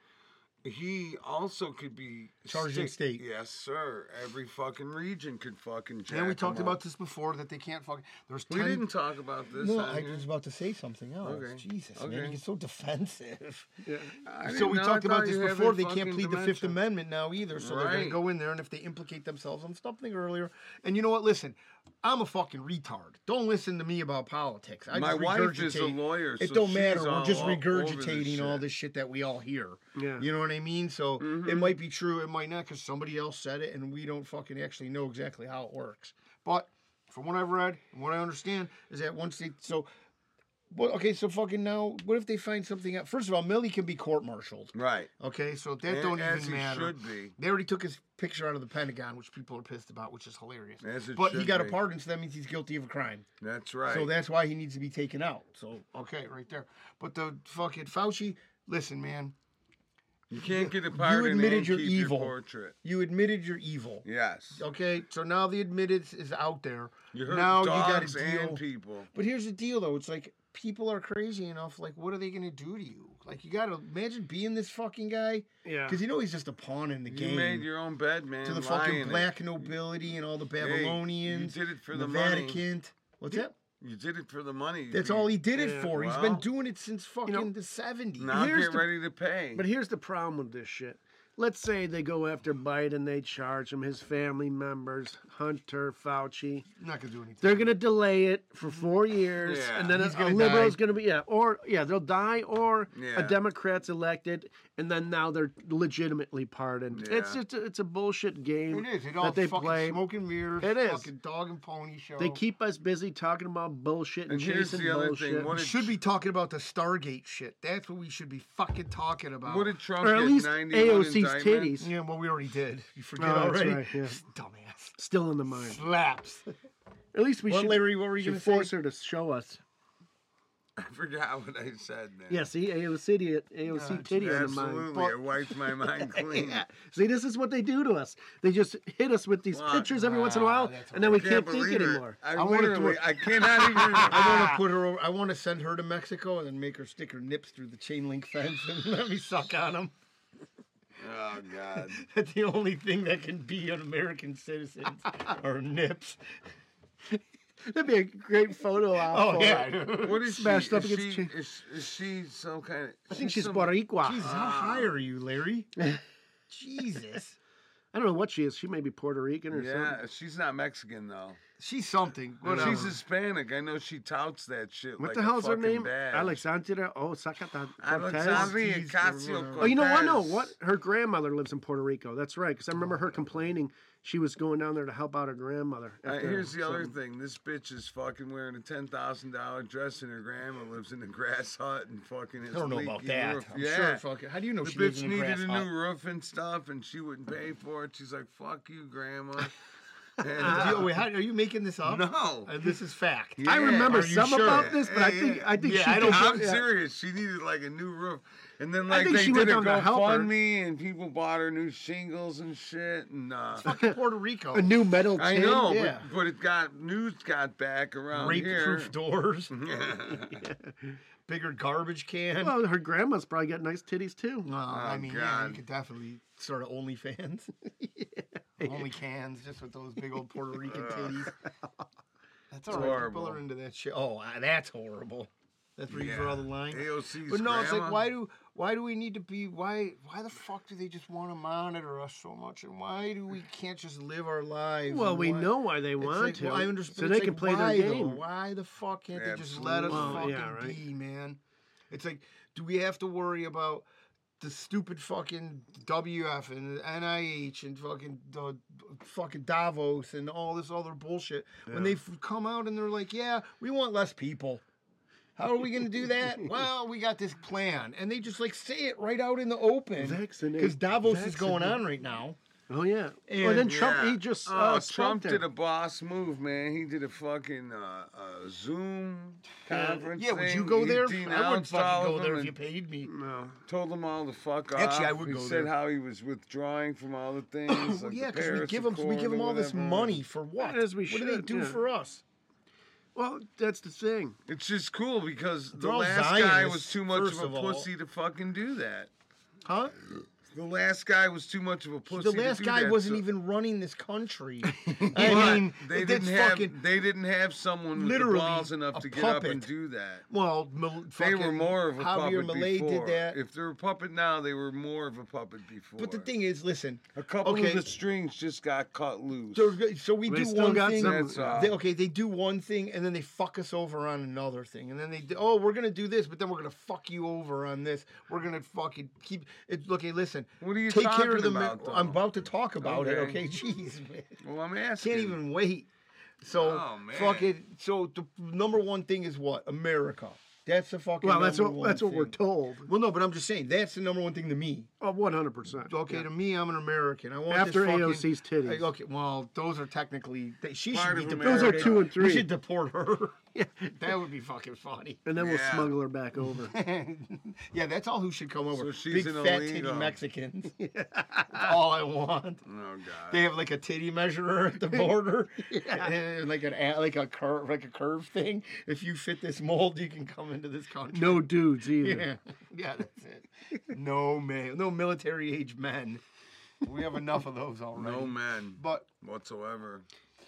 he also could be Charged in state. Yes, sir. Every fucking region could fucking. Jack Yeah, we talked him about up. this before that they can't fucking. There's We ten. didn't talk about this. No, on I here. was about to say something else. Okay. Jesus, man, Okay. you get so defensive. Yeah. I So didn't we know. I talked about thought this you had before. that They can't fucking plead the Fifth dementia. Amendment now either, so they're going Right. to go in there, and if they implicate themselves on something earlier, and you know what? Listen, I'm a fucking retard. Don't listen to me about politics. I My just wife is a regurgitate. lawyer. It so don't she's matter. We're all just o- over regurgitating all shit. this shit that we all hear. Yeah. You know what I mean? So Mm-hmm. it might be true, it might not, because somebody else said it, and we don't fucking actually know exactly how it works. But from what I've read and what I understand is that once they so. Well, okay, so fucking now, what if they find something out? First of all, Millie can be court-martialed. Right. Okay, so that A- don't as even he matter. should be. They already took his picture out of the Pentagon, which people are pissed about, which is hilarious. As it But he should got a be. pardon, so that means he's guilty of a crime. That's right. So that's why he needs to be taken out. So okay, right there. But the fucking Fauci, listen, man, you can't get a pardon admitted and you're keep evil. your portrait. you admitted you're evil. Yes. Okay, so now the admittance is out there. You hurt now dogs you got to deal. and people. But here's the deal, though. It's like people are crazy enough. Like, what are they gonna do to you? Like, you gotta imagine being this fucking guy. Yeah. Because you know he's just a pawn in the You game. made your own bed, man. to the Lie fucking in it. black nobility and all the Babylonians. you did it for and the, the money. Vatican. What's that? You did it for the money. That's You- all he did it Yeah, for. He's been well, doing it since fucking know, the seventies. Now Here's get the- ready to pay. But here's the problem with this shit. Let's say they go after Biden, they charge him, his family members, Hunter, Fauci. I'm not gonna do anything. They're gonna delay it for four years, Yeah. and then He's a, a gonna liberal's die. gonna be yeah, or yeah, they'll die, or Yeah. a Democrat's elected, and then now they're legitimately pardoned. It's Yeah. just a, it's a bullshit game It is. It all that they fucking play. smoke and mirrors. It is. Fucking dog and pony show. They keep us busy talking about bullshit and, And here's chasing the other bullshit. thing. What We did, should be talking about the Stargate shit. That's what we should be fucking talking about. what did Trump or at get? least ninety-one A O C's indictments? titties Yeah, well, we already did. You forget Oh, that's already. right, yeah. Dumbass. Still in the mind. Slaps. At least we What, should, Larry? What were you should gonna force say? her to show us. I forgot what I said, man. Yeah, see, A O C, A O C Yeah, titty in the mind. Absolutely. It wiped my mind clean. Yeah. See, this is what they do to us. They just hit us with these Wow. pictures every once in a Wow, while, that's and then we I can't think believe it. anymore. I, I wanna literally, do it. I cannot even. I want to put her. Over, I want to send her to Mexico and then make her stick her nips through the chain link fence and let me suck on them. Oh God. That's the only thing that can be an American citizen or nips. That'd be a great photo op. Oh for yeah. it. What is she? Smashed up is, against she the is, is she some kind of? I think she's some, Puerto Rico. Jesus, how high are you, Larry? Jesus. I don't know what she is. She may be Puerto Rican or Yeah, something. she's not Mexican though. She's something. Well, Whatever. she's Hispanic. I know she touts that shit. What like the a hell's her fucking name? badge. Alexandria. Oh, Zacata Cortez. Alexandria Ortiz or Ocasio whatever. Oh, you know what? No, Cortez. what? Her grandmother lives in Puerto Rico. That's right. Because I remember her complaining she was going down there to help out her grandmother. Uh, after here's the other something. thing. This bitch is fucking wearing a ten thousand dollar dress, and her grandma lives in a grass hut and fucking. Has I don't know about leaky that. Roof. I'm yeah. sure. Fucking, how do you know The she lives bitch in a needed grass a hut? new roof and stuff, and she wouldn't pay for it. She's like, "Fuck you, grandma." And, Did you- uh, wait, how, are you making this up? no. Uh, this is fact. Yeah. I remember Are you some sure? about this, but I Yeah, think yeah. I think Yeah, she I don't- did- I'm yeah. serious. She needed like a new roof, and then I like think they she did went a down to help her. GoFundMe, and people bought her new shingles and shit. And uh, Fucking Puerto Rico. a new metal tin. I know, yeah. but, but it got news got back around Rape-proof here. doors. Yeah. Bigger garbage can. Well, her grandma's probably got nice titties too. No, I mean, yeah, God. you could definitely start an OnlyFans. Only cans, just with those big old Puerto Rican titties. That's all right. horrible. People are into that shit. Oh, uh, that's horrible. That's where you draw the line. A O C's But no, it's like grandma. why do why do we need to be why why the fuck do they just want to monitor us so much, and why do we can't just live our lives? Well, and we why- know why they It's want like, to, well, I understand, so but they it's can like, play why, their though? game. Why the fuck can't they just let us Absolutely. Well, fucking yeah, right. be, man? It's like, do we have to worry about the stupid fucking W F and N I H and fucking uh, fucking Davos and all this other bullshit when they f- come out and they're like, yeah, we want less people. How are we going to do that? Well, we got this plan. And they just like say it right out in the open. Vaccinate. Because Davos is going Vaccinate. on right now. Oh yeah. And- well, then Trump Yeah. he just Oh, uh, Trump slumped did it. a boss move, man. He did a fucking uh, uh, Zoom conference. Yeah, would you thing. go He there? I would denounced all fucking go of there them if you and paid me. No. told them all to fuck off. Actually, I would he go said there. how he was withdrawing from all the things. Well, like yeah, the because we Paris give them we Accord give them or all this whatever. money for what? As we what do they should, do yeah. for us? Well, that's the thing. It's just cool because the They're all last guy Zionists, was too much first of a of all. pussy to fucking do that. Huh? The last guy was too much of a pussy. The last to do guy that, wasn't so- even running this country. But I mean, they that's didn't have fucking. they didn't have someone with the literally balls enough a to get up and puppet. do that. Well, Mal- They were fucking more of a Javier puppet Milei before. did that. If they're a puppet now, they were more of a puppet before. But the thing is, listen. a couple okay. of the strings just got cut loose. So, so we They do still one got thing. some- That's all. They, okay, they do one thing and then they fuck us over on another thing, and then they do, oh, we're gonna do this, but then we're gonna fuck you over on this. We're gonna fucking keep it. Okay, listen. What are you Take care talking of the. about, I'm though? about to talk about it. Okay. Okay, jeez, man. Well, I'm asking. Can't even wait. So Oh, man. fucking. So the number one thing is what? America. That's the fucking. Well, that's number what one that's what we're thing. told. Well, no, but I'm just saying that's the number one thing to me. Oh, one hundred percent. Okay, to me, I'm an American. I want After this fucking, A O C's titties. I- Okay, well, those are technically they, she Part should be of deported. Those are two and We three. should deport her. Yeah, that would be fucking funny. And then we'll Yeah. smuggle her back over. Yeah, that's all who should come over. So she's Big an fat elite, titty huh? Mexicans. That's all I want. Oh God. They have like a titty measurer at the border, and like an a- like a curve like a curve thing. If you fit this mold, you can come into this country. No dudes either. Yeah, yeah, that's it. No man, no military age men. We have enough of those already. No men But whatsoever.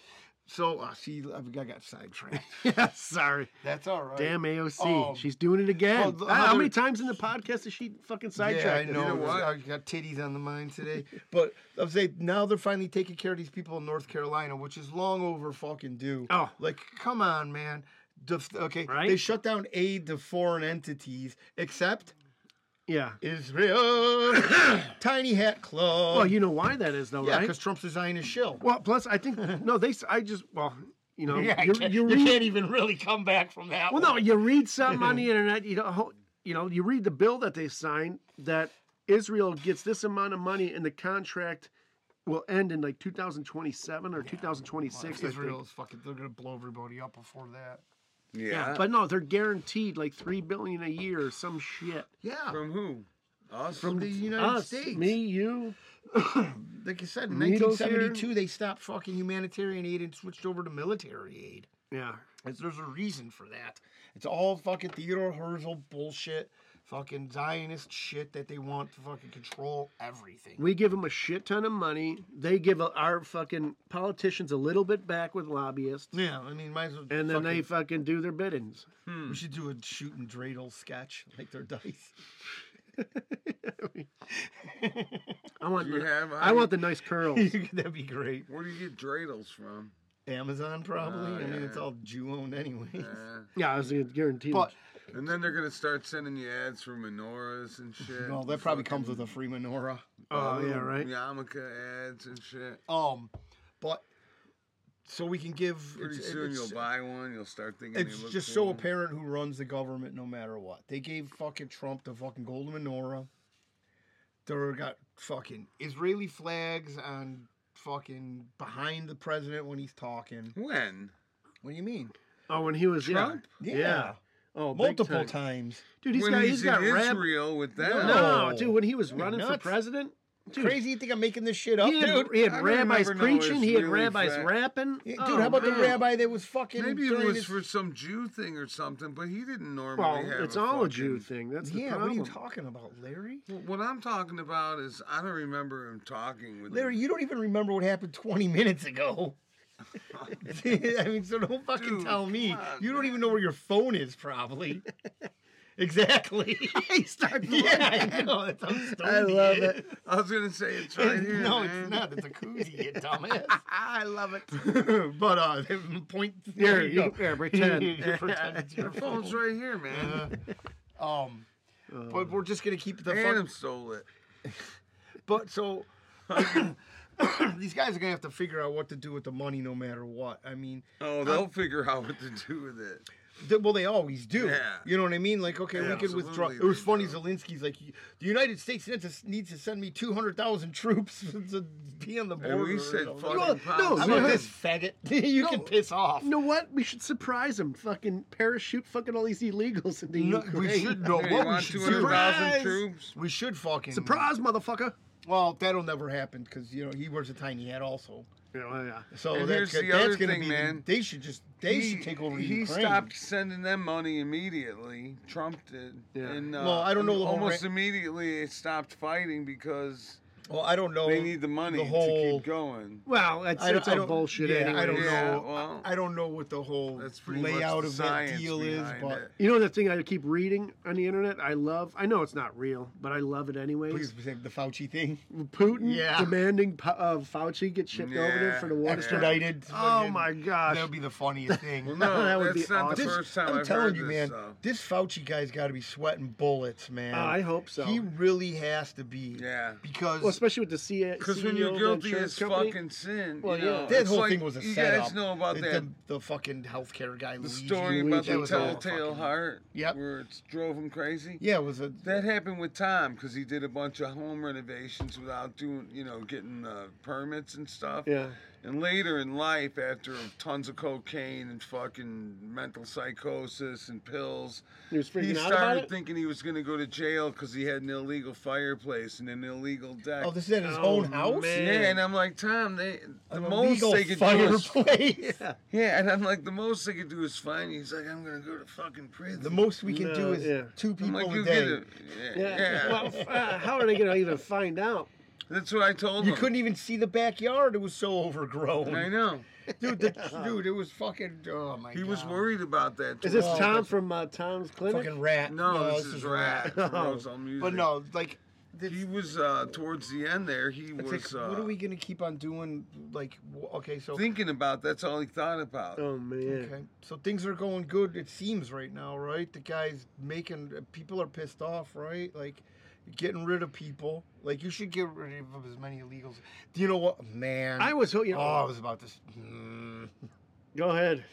so uh, see, I I got sidetracked. Yeah, sorry. That's all right. Damn A O C. Um, She's doing it again. well, the How other- many times in the podcast is she fucking Yeah, I sidetracked? us? know. You know what? I got titties on the mind today. But I'm saying now they're finally taking care of these people in North Carolina, which is long over fucking due. Oh. Like, come on, man. The, okay, Right? they shut down aid to foreign entities, except Yeah. Israel. Tiny Hat Club. Well, you know why that is, though, yeah, right? because Trump's a Zionist shill. Well, plus I think no, they. s- I just well, you know, Yeah, you, you, you you read. can't even really come back from that. Well, one. no, you read something on the internet. You know, ho- you know, you read the bill that they signed that Israel gets this amount of money, and the contract will end in like two thousand twenty-seven or two thousand twenty-six. I think. Israel's fucking. They're gonna blow everybody up before that. Yeah. Yeah, but no, they're guaranteed like three billion a year or some shit. Yeah, From who? Us. from the United Us, States. me, you. Like I said, in Needles nineteen seventy-two, they stopped fucking humanitarian aid and switched over to military aid. Yeah. It's, there's a reason for that. It's all fucking Theodore Herzl bullshit, fucking Zionist shit that they want to fucking control everything. We give them a shit ton of money. They give a, our fucking politicians a little bit back with lobbyists, Yeah, I mean, might as well. and then fucking, they fucking do their biddings. we should do a shoot and dreidel sketch like their dice. I want. Do you The, have? I want the nice curls. That'd be great. Where do you get dreidels from? Amazon probably. Oh, I mean, it's yeah. all Jew owned anyway. Uh, Yeah, I was guaranteed. But and then they're gonna start sending you ads for menorahs and shit. well, that probably comes with a free menorah. oh yeah, right. Yarmulke ads and shit. Um, but so we can give. Pretty it's- soon it's- you'll buy one. You'll start thinking. It's they look just so cool. apparent who runs the government no matter what. They gave fucking Trump the fucking golden menorah. They got fucking Israeli flags on fucking behind the president when he's talking. When? What do you mean? Oh, when he was Trump? yeah, Yeah. oh, big Multiple time. times. Dude, he's when got he's, he's got in rap. Israel with them. No, No. dude, when he was You're running for nuts. president, dude, Crazy, you think I'm making this shit up, he had, dude? he had I don't rabbis remember no preaching, he had Israeli rabbis fact. rapping. Yeah, Oh, dude, how about man. the rabbi that was fucking Maybe it during was his... for some Jew thing or something, but he didn't normally Well, have it's a all fucking... a Jew thing. That's the Yeah, what are problem. you talking about, Larry? Well, what I'm talking about is I don't remember him talking with Larry, him. you don't even remember what happened twenty minutes ago. I mean, so don't fucking Dude, tell me. come on, You don't man. even know where your phone is, probably. Exactly. he started Yeah, I know. That's how stoned I he love is. it. I was gonna say it's right here. No, man. it's not. It's a koozie, you dumbass. I love it. But uh, point. Here, there you go. yeah, pretend. You pretend it's your The phone's right here, man. Uh, um, but we're just gonna keep the. Adam Fun- stole it. but so. These guys are gonna have to figure out what to do with the money, no matter what. I mean, Oh, they'll figure out what to do with it. th- well, they always do. Yeah. You know what I mean? Like, okay, we could withdraw. Absolutely It was they funny. do. Zelensky's like, the United States needs to, needs to send me two hundred thousand troops to be on the border. And we or said something. fucking No, no, pounds. How no, about no. this faggot? you can piss off. You know what? We should surprise him. Fucking parachute fucking all these illegals into No, Ukraine. we should know Hey, you what we want should two hundred thousand surprise. troops? We should fucking Surprise, motherfucker. Well, that'll never happen because you know he wears a tiny hat also. Yeah, yeah. So And that's, here's the that's other gonna thing, be. man. They should just. They He- should take over He Ukraine. stopped sending them money immediately. Trump did. Yeah. And, uh, Well, I don't know the whole almost ra- immediately they stopped fighting because Well, I don't know. they need the money the to whole- keep going. Well, it's, I don't- it's I all don't- bullshit yeah, anyway. I don't Yeah, know. well, I don't know what the whole That's pretty much layout the of that science deal is, behind but it. You know the thing I keep reading on the internet? I love. I know it's not real, but I love it anyways. please say the Fauci thing. Putin Yeah. demanding Pa- uh, Fauci get shipped over there Yeah. for the war. Extradited. Oh fucking- my gosh! That would be the funniest thing. Well, no, That would that's be not awesome. the This- first time I'm I've telling heard you, this. man, so. this Fauci guy's got to be sweating bullets, man. Uh, I hope so. He really has to be. Yeah. Because well, especially with the C A. Because when you're guilty as fucking sin, Well, you know, yeah. that it's whole like, thing was a you setup. guys know about the, that The, the fucking healthcare guy. the Luigi. story Luigi, about that the was all telltale fucking- heart, Yep. where it drove him crazy. Yeah, it was a. That happened with Tom because he did a bunch of home renovations without doing, you know, getting uh, permits and stuff. Yeah. And later in life, after tons of cocaine and fucking mental psychosis and pills, He was freaking he out about started it. thinking he was going to go to jail because he had an illegal fireplace and an illegal deck. Oh, this is at his Oh, own house. man. yeah, and I'm like, Tom, they the An most illegal they could do is fireplace. Yeah. yeah, and I'm like, the most they could do is fine. He's like, I'm gonna go to fucking prison. The most we can No, do is yeah. two I'm people like, a you day. get it. Yeah, Yeah. yeah. Well, f- uh, how are they gonna even find out? That's what I told You him. couldn't even see the backyard; it was so overgrown. I know. dude. The, dude, it was fucking. Oh my He god. was worried about that. Is too. this Oh, Tom that's- from uh, Tom's clinic? Fucking rat. No, this is Rat. Oh. Rose on Music. But no, like. This, He was uh, towards the end there. He it's was like, uh, what are we gonna keep on doing? Like, w- okay, so thinking about. That's all he thought about. Oh man. okay, so things are going good. It seems right now, right? The guy's making people are pissed off, right? Like, getting rid of people. Like, you should get rid of as many illegals. Do you know what, man? I was ho- you know. Oh, I was about to. s- Mm. Go ahead.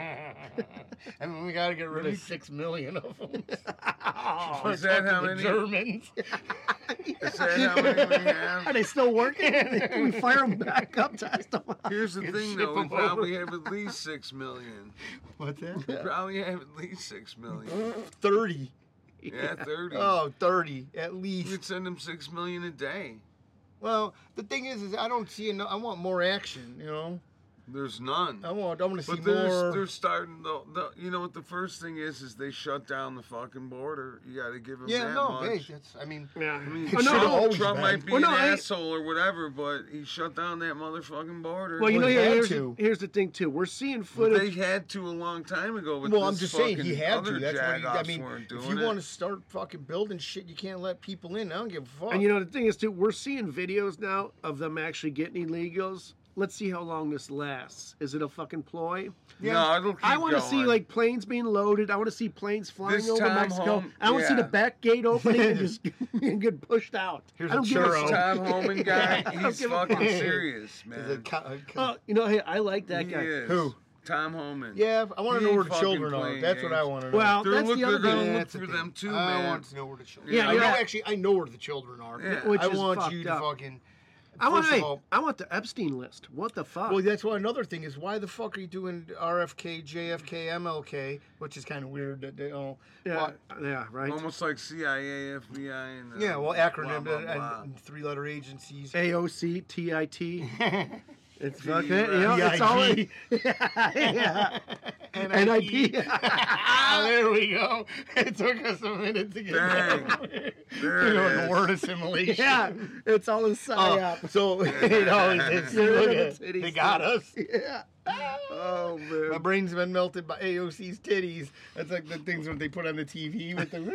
I mean, we gotta get rid of six million of them. Is that how many? Germans? Is that how many we Are have? they still working? Can we fire them back up? Test them out? Here's the Ship thing, though. We them probably have at least six million. What's We that? probably have at least six million. Thirty. Yeah, thirty. Oh, thirty at You least. could send him six million a day. Well, the thing is, is I don't see enough. I want more action. You know, There's none. I want. I want to see But they're, more. they're starting the, the you know what the first thing is is they shut down the fucking border. You got to give them Yeah, that no, much. hey, that's. I mean, Yeah. I mean, It Trump, should've always Trump been. might be Well, no, an I- asshole or whatever, but he shut down that motherfucking border. Well, you know, Well, he here- had here's, to. here's the thing too. We're seeing But footage. they had to a long time ago. But well, I'm this just saying he fucking had other to. That's what he, I jagoffs mean, weren't if doing you it. want to start fucking building shit, you can't let people in. I don't give a fuck. And you know the thing is too, we're seeing videos now of them actually getting illegals. Let's see how long this lasts. Is it a fucking ploy? No, it'll keep I want to see going. like planes being loaded. I want to see planes flying This over Tom Mexico. Hom- I want to see the yeah. back gate opening and just and get pushed out. Here's I don't a give churro. This Tom Homan guy, I don't he's give a fucking fuck. serious, Is man. it co- uh, co- Oh, you know, hey, I like that he guy. is. Who? Tom Homan. yeah, I want He to know where ain't the fucking children are. playing That's what I games. want to know. Well, They're, that's look, the they're other gonna thing. look That's the for thing. them too, I man. want to know where the children. Yeah, I know yeah. actually. I know where the children are. Yeah. Which I is want fucked you to up. fucking. I want, First of hey, all- I want the Epstein list. What the fuck? Well, that's why another thing is why the fuck are you doing R F K, J F K, M L K, which is kind of weird that they all. yeah, yeah, right. Almost like C I A, F B I, and uh, Yeah, well, acronym blah, blah, and, blah. and three-letter agencies. A O C T I T. It's P, fucking, you know, right. it's all in, P yeah, yeah. N I P. Ah, there we go. It took us a minute to get Bang. there. There You know, it the is. word assimilation. Yeah, it's all in Oh, psyop. so it always is. Get rid Look of at the it. titties. They got us. Yeah. Oh My man. brain's been melted by A O C's titties. That's like the things when they put on the T V with the.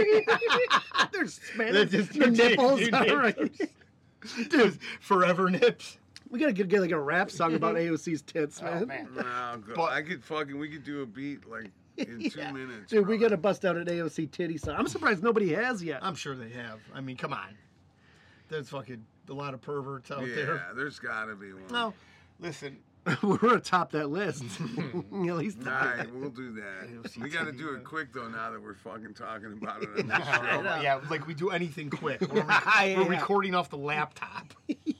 They're Spanish. That's just the nipples. your All nips. right. Dude, forever nips. We gotta get, get like a rap song about A O C's tits, man. Oh, man. No, go- But- I could fucking. We could do a beat like in two Yeah. minutes. Dude, we bro. gotta bust out an A O C titty song. I'm surprised nobody has yet. I'm sure they have. I mean, come on. There's fucking a lot of perverts out Yeah, there. there's gotta be one. No, listen. We're gonna top that list. At least. Alright, we'll do that. A O C We gotta titty, do man. it quick though. Now that we're fucking talking about it. On this show. know. Yeah, like we do anything quick. We're, re- Yeah. we're recording off the laptop.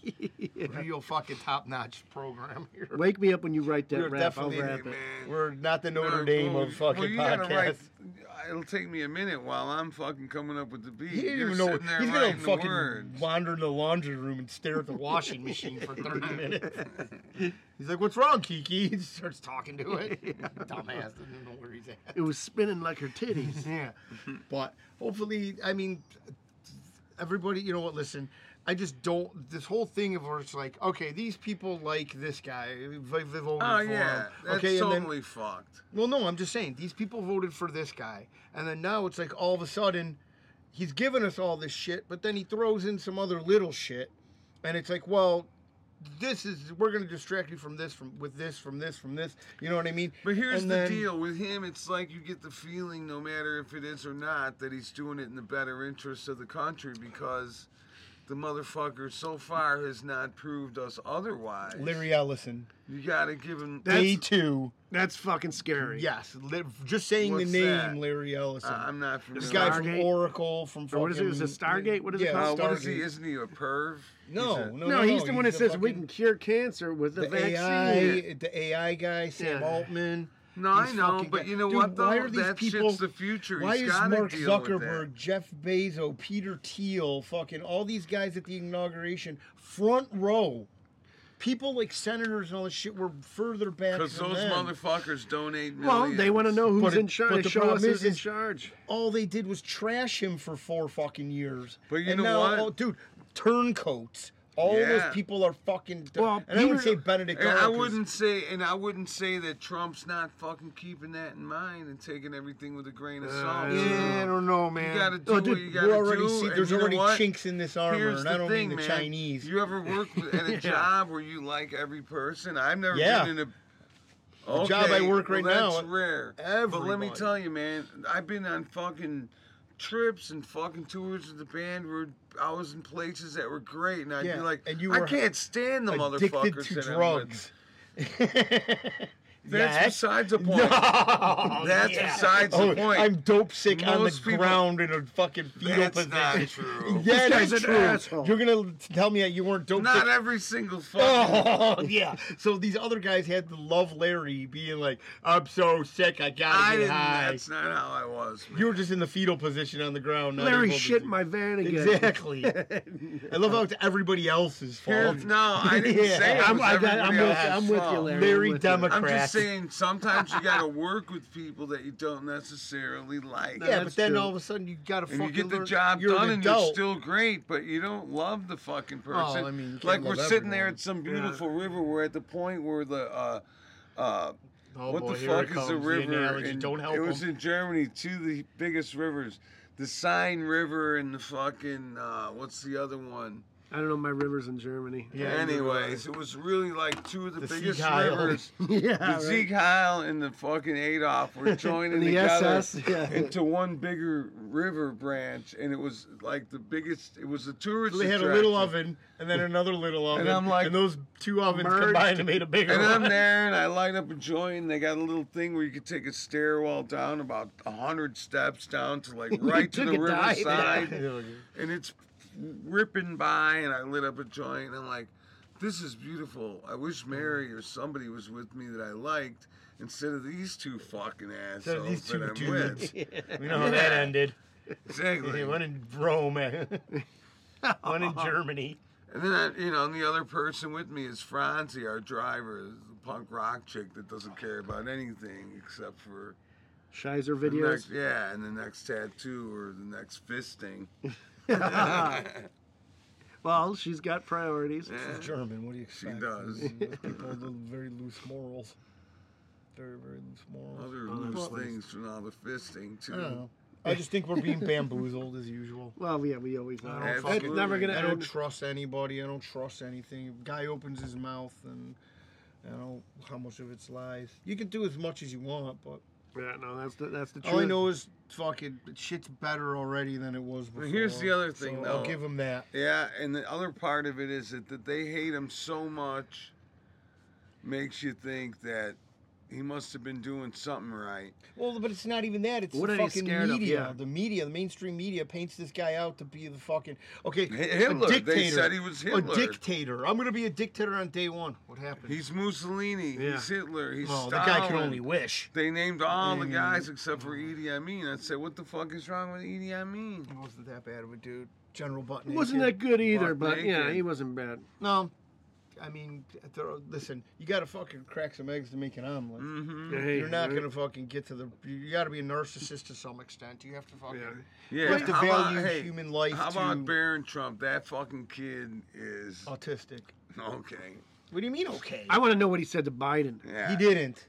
Real fucking top-notch program here. Wake me up when you write that We're rap. I'll definitely- rap Hey, it. man. We're not the Notre No, Dame well, of fucking well, you gotta podcasts. write- It'll take me a minute while I'm fucking coming up with the beat. He didn't You're even know. sitting there He's gonna writing the fucking words. wander in the laundry room and stare at the washing machine for thirty minutes. He's like, "What's wrong, Kiki?" He just starts talking to it. Dumbass doesn't know where he's at. It was spinning like her titties. Yeah, but hopefully, I mean, everybody, you know what? Listen, I just don't. This whole thing of where it's like, okay, these people like this guy. They, they voted Oh for yeah, him. that's Okay, and then totally fucked. well, no, I'm just saying these people voted for this guy, and then now it's like all of a sudden, he's giving us all this shit, but then he throws in some other little shit, and it's like, well, this is we're gonna distract you from this, from with this, from this, from this. You know what I mean? But here's And the then- deal with him: it's like you get the feeling, no matter if it is or not, that he's doing it in the better interest of the country because the motherfucker so far has not proved us otherwise. Larry Ellison, You gotta give him. That's- A two. That's fucking scary. Yes, li- just saying What's the name that? Larry Ellison. I- I'm not familiar. this guy from Stargate? Oracle, from Or fucking. what is it? Is it Stargate? What is it yeah, called? Uh, what is he? Stargate. Isn't he a perv? No, He's a- no, No, he's the one that a says we fucking- can cure cancer with the, the vaccine. A I, the A I guy, Sam Yeah. Altman. No, I These know, fucking but guys- you know Dude, what though? why are these That people- shit's the future. Why He's is gotta Mark deal with Zuckerberg, Jeff Bezos, Peter Thiel, fucking all these guys at the inauguration, front row? People like senators and all this shit were further back Because than those them. motherfuckers donate millions. Well, they want to know who's But it- in charge. but the Show problem us is- who's in is- charge. All they did was trash him for four fucking years. But you and know now, what? oh, dude, turncoats. All Yeah. those people are fucking. Well, and I would Peter- say Benedict. And I Arnold 'cause- wouldn't say, and I wouldn't say that Trump's not fucking keeping that in mind and taking everything with a grain of salt. Yeah, I don't know, man. You gotta do Oh, what dude, you We're gotta already do. see, and there's you know already what? chinks in this armor, Here's and I the don't thing, mean the man. Chinese. You ever work with, at a Yeah. job where you like every person? I've never Yeah. been in a. The job I work well, right now, That's rare. But let me everybody. tell you, man, I've been on fucking trips and fucking tours with the band where I was in places that were great, and I'd Yeah, be like, and you I were can't stand the Addicted motherfuckers to that I'm drugs. with. That's Yes. besides the point. No, That's yeah. besides the Oh, point. I'm dope sick on the Most people- ground in a fucking fetal That's position. not true. Yeah, This guy's that's an true. asshole. You're gonna tell me that you weren't dope Not sick. every single fucking. Oh yeah. So these other guys had to love Larry being like, "I'm so sick, I gotta I get didn't. high." That's not how I was. Man. You were just in the fetal position on the ground. not Larry able to shit do- in my van again. Exactly. I love how it's everybody else's Here- fault. no, I didn't Yeah. say it I'm, was I got, I'm, everybody with, else's I'm with you, fault. Larry. Larry I'm with you. Democrat. I'm Crap. just saying, sometimes you gotta work with people that you don't necessarily like. Yeah, That's but then true. all of a sudden you gotta And fucking you get the learn- job you're done an and you're adult. still great, but you don't love the fucking person. I mean, you can't like we're love sitting there everyone. at some beautiful river. We're at the point where the uh, uh, Oh, what boy, the here fuck it is comes, the the river? analogy. in- Don't help it was him. in Germany. Two of the biggest rivers, the Seine River and the fucking uh, what's the other one? I don't know my rivers in Germany. Yeah, Anyways, it was really like two of the, The biggest Sieg Heil. rivers. yeah, The right. Sieg Heil and the fucking Adolf were joining And the together S S, yeah. into one bigger river branch, and it was like the biggest. It was a tourist. So they had a little attraction. oven and then another little oven, And I'm like- and those two ovens Merged. combined and made a bigger And one. I'm there, and I light up a joint. And they got a little thing where you could take a stairwell down about a hundred steps down to like right to took the a dive, riverside, Yeah. and it's ripping by, and I lit up a joint, and I'm like, this is beautiful. I wish Mary or somebody was with me that I liked instead of these two fucking Instead of assholes these two that I'm dudes. with. We know how that Yeah. ended. Exactly. One in Rome, one in Germany. And then, I, you know, and the other person with me is Franzi, our driver, the punk rock chick that doesn't care about anything except for Shizer the videos. next, yeah, and the next tattoo or the next fisting. Well, she's got priorities. Yeah. She's German. What do you She expect? does. Those people have very loose morals. Very, very loose morals. Other Oh, loose that's- things from all the fisting, too. I don't know. I just think we're being bamboozled as usual. Well, yeah, we always I are. don't It's Absolutely. never gonna I don't end. trust anybody. I don't trust anything. If a guy opens his mouth and I don't know how much of it's lies. You can do as much as you want, but Yeah, no, that's the that's the truth. all I know is fucking shit's better already than it was before. here's the other thing, so though. I'll give him that. Yeah, and the other part of it is that, that they hate him so much makes you think that he must have been doing something right. Well, but it's not even that. It's What the are they fucking scared of? media. Yeah. The media, the mainstream media, paints this guy out to be the fucking okay. Hitler. A dictator. They said he was Hitler. A dictator. I'm gonna be a dictator on day one. What happened? He's Mussolini. Yeah. He's Hitler. He's well, the Stalin. guy can only wish. They named all the Mm. guys except for Idi Amin. I said, what the fuck is wrong with Idi Amin? He wasn't that bad of a dude. General Button. It wasn't that good either, Buck but yeah, naked. he wasn't bad. No. I mean, there are- listen, you got to fucking crack some eggs to make an omelet. Mm-hmm. Yeah, hey, You're not right? gonna fucking get to the. You got to be a narcissist to some extent. You have to fucking. Yeah. Yeah. You have to how about- value hey, human life. How to about Barron Trump? That fucking kid is autistic? okay. What do you mean? Okay. I want to know what he said to Biden. Yeah. He didn't.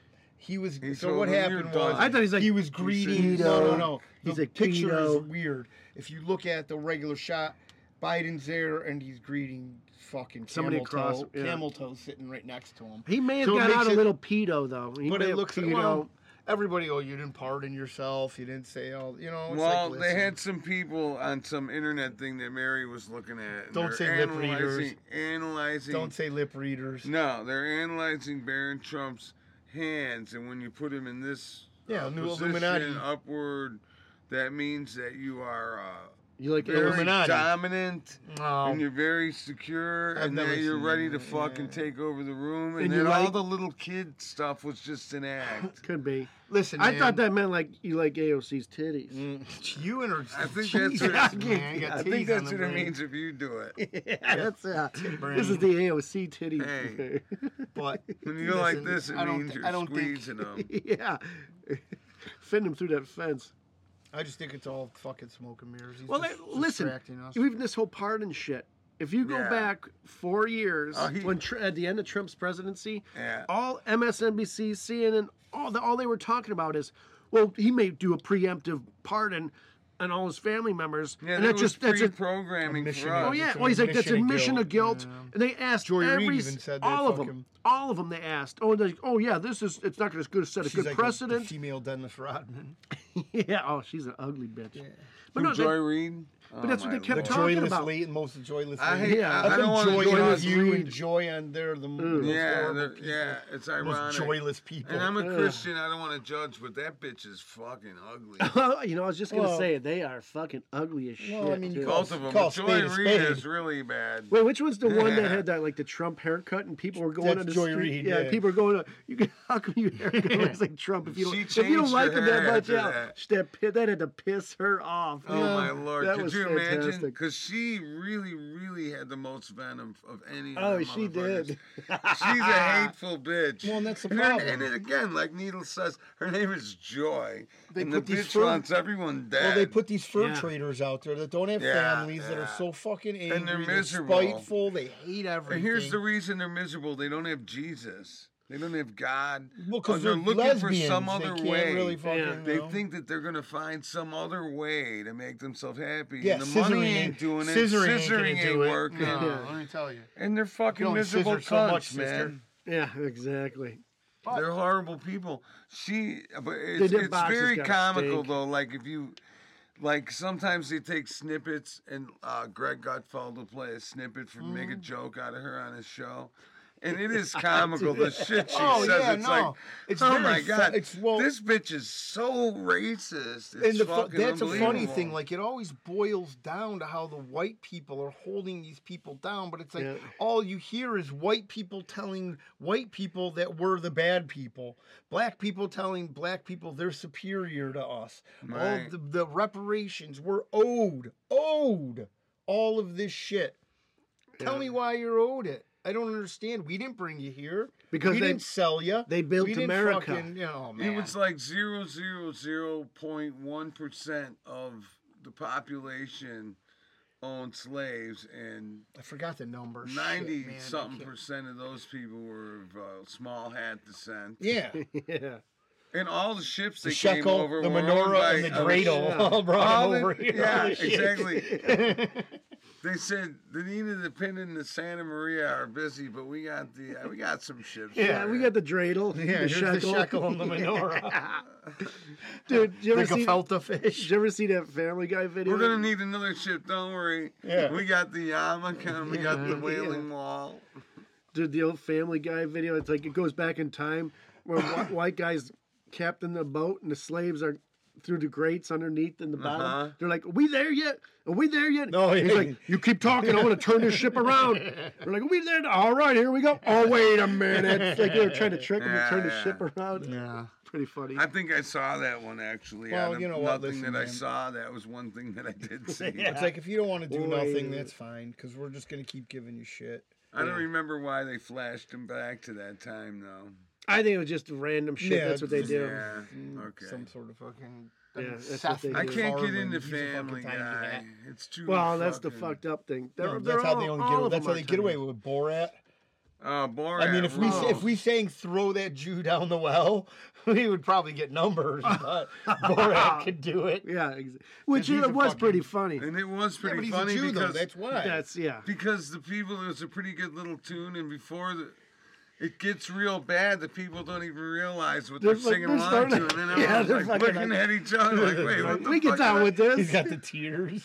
He was. He so told what him, happened "You're was done." I thought he's like he was greeting. pedo. No, no, no. He's the like picture pedo. is weird. If you look at the regular shot, Biden's there and he's greeting fucking Somebody camel across- toe, yeah. camel toe sitting right next to him. He may have So it got makes out a it- little pedo though. He But may it have looks pedo. well. Everybody, oh, you didn't pardon yourself. You didn't say all. You know. It's Well, like, they listen, had some people on some internet thing that Mary was looking at. and Don't they're say lip analyzing, readers. Analyzing. Don't say lip readers. No, they're analyzing Barron Trump's hands, and when you put him in this Yeah, uh, new position Illuminati. upward, that means that you are uh, You like very Illuminati. dominant, No. and you're very secure, I've and never that you're seen ready that, to fucking yeah. take over the room, and, And then you all like- the little kid stuff was just an act. Could be. Listen, I man. thought that meant like you like A O C's titties. Mm, you and her. I think Jesus, that's what it, man. You got I titties think on that's the what it brain. means if you do it. yeah, that's uh, brain. this is the A O C titty. Hey. But When you go like listen, this, it I don't means thi- you're I don't think- squeezing them. yeah, fitting him through that fence. I just think it's all fucking smoke and mirrors. He's Well, just they- listen, distracting us. Even this whole pardon shit. If you go Yeah. back four years, Oh, he- when tr- at the end of Trump's presidency, Yeah. all M S N B C, C N N, all the, all they were talking about is, well, he may do a preemptive pardon on all his family members, Yeah, and that that's was just that's a, pre-programming Admission for of- us. oh yeah, It's an well he's like that's admission of admission of guilt, guilt, yeah. and they asked Joy Reid every even said that, all of fuck them, him. all of them they asked, oh they, oh yeah, this is it's not going to set a She's good like the- precedent. The female Dennis Rodman. yeah, oh she's an ugly bitch. But From no, they- Joy Reid. but that's what they kept The talking joyless about. late and most joyless. I late. hate. Yeah. I, How I don't come want joy to on Joyless you Reid. and joy on there the most Yeah, horrible they're- people, yeah, it's most ironic. joyless people. And I'm a Ugh. Christian. I don't want to judge, but that bitch is fucking ugly. Well, you know, I was just gonna Well- say they are fucking ugly as shit. Well, I mean, you too. call- Both of them. Call But Joy spade a Reid spade. is really bad. Wait, which one's the one that had that like the Trump haircut and people were going That's on the Joy street? Reid, yeah, yeah. people are going. To, you can, how come your haircut looks like Trump if you don't She if you don't changed like her him that hair much? after Yeah, that. that pi- that had to piss her off. Oh Yeah. my lord! that Could was you imagine? fantastic. Because she really, really had the most venom of any. Of Oh, them she motherfuckers. did. She's a hateful bitch. Well, and that's the And her- problem. And then again, like Needle says, her name is Joy, They and the put these bitch fur- wants everyone dead. Well, they put these fur Yeah. traders out there that don't have Yeah, families, that yeah. are so fucking angry, And they're they're miserable. spiteful, they hate everything. And here's the reason they're miserable: they don't have Jesus. They don't have God. well, Oh, because they're they're looking lesbians. for some they other can't way. really fucking. Yeah. you They know. think that they're gonna find some other way to make themselves happy. Yeah, and the money scissoring ain't ain't- doing it. scissoring ain't gonna Scissoring do it. working. No, Yeah. let me tell you. And they're fucking only miserable scissor so cunts, much, man. sister. Yeah, exactly. They're horrible people. She, but They it's, did it's boxes very got comical steak. though. Like if you, like sometimes they take snippets, and uh, Greg Gutfeld will play a snippet for make Mm-hmm. a joke out of her on his show, And it is comical, the shit she Oh, says. yeah, it's no. like, It's oh very my fu- God, it's- well- this bitch is so racist. It's And the fu- fucking that's a funny unbelievable. thing. Like, it always boils down to how the white people are holding these people down. But it's like Yeah. all you hear is white people telling white people that we're the bad people. Black people telling black people they're superior to us. All Right. the, the reparations we're owed, owed all of this shit. Tell Yeah. me why you're owed it. I don't understand. We didn't bring you here. Because we they- didn't sell you. they built we didn't America. Fucking, you know, It man. was like zero zero zero point one percent of the population owned slaves, and I forgot the number. Shit, ninety man, I something can't- percent of those people were of uh, small hat descent. Yeah. yeah. And all the ships The they came shekel, over the were owned menorah, by, and the uh, dreidel yeah. all brought all them the- over here. yeah, all this shit. exactly. They said the Nina, the Pinta, and the Santa Maria are busy, but we got the uh, we got some ships. Yeah, for we ya. got the dreidel, Yeah, the here's shekel. the shekel and the menorah. Dude, did you ever The see? gefilte Did fish. you ever see that Family Guy video? We're gonna need another ship. Don't worry. Yeah. We got the yarmulke and we got the Yeah. Wailing Wall. Dude, the old Family Guy video. It's like it goes back in time where whi- white guys captain the boat and the slaves are through the grates underneath in the bottom. Uh-huh. They're like, "Are we there yet? Are we there yet?" No, He's yeah. like, "You keep talking. I'm gonna turn this ship around." They're like, "Are we there? All right, here we go." Oh, wait a minute! It's like they were trying to trick him to Yeah, turn the yeah. ship around. Yeah. Pretty funny. I think I saw that one actually. Well, Out of you know what, nothing listen, that I man. saw, that was one thing that I did see. It's like if you don't want to do Boy. nothing, that's fine, because we're just gonna keep giving you shit. I don't remember why they flashed him back to that time though. I think it was just random shit. Yeah, That's what they just- do. Yeah. Okay. Some sort of fucking. Yeah, that's what Seth they I do. can't get MacFarlane, into he's a fucking Family tiny Guy. hat. It's too. Well, that's the fucking- fucked up thing. They're, No, they're that's how all, they don't all get. of That's them how are they get away tiny. with Borat. Oh, Borat. I mean, if we rules. if we sang "throw that Jew down the well," we would probably get numbers, but Borat could do it. Yeah, ex- which he's it a was fucking- pretty funny. and it was Yeah, pretty but he's funny a Jew, though. because That's why. That's yeah. because the people, it was a pretty good little tune, and before the it gets real bad, the people don't even realize what they're, They're like- singing they're along starting to, to- and then yeah, everyone's they're like fucking looking like- at each other like, "Wait, what the we get fuck down is with that?" this. He's got the tears.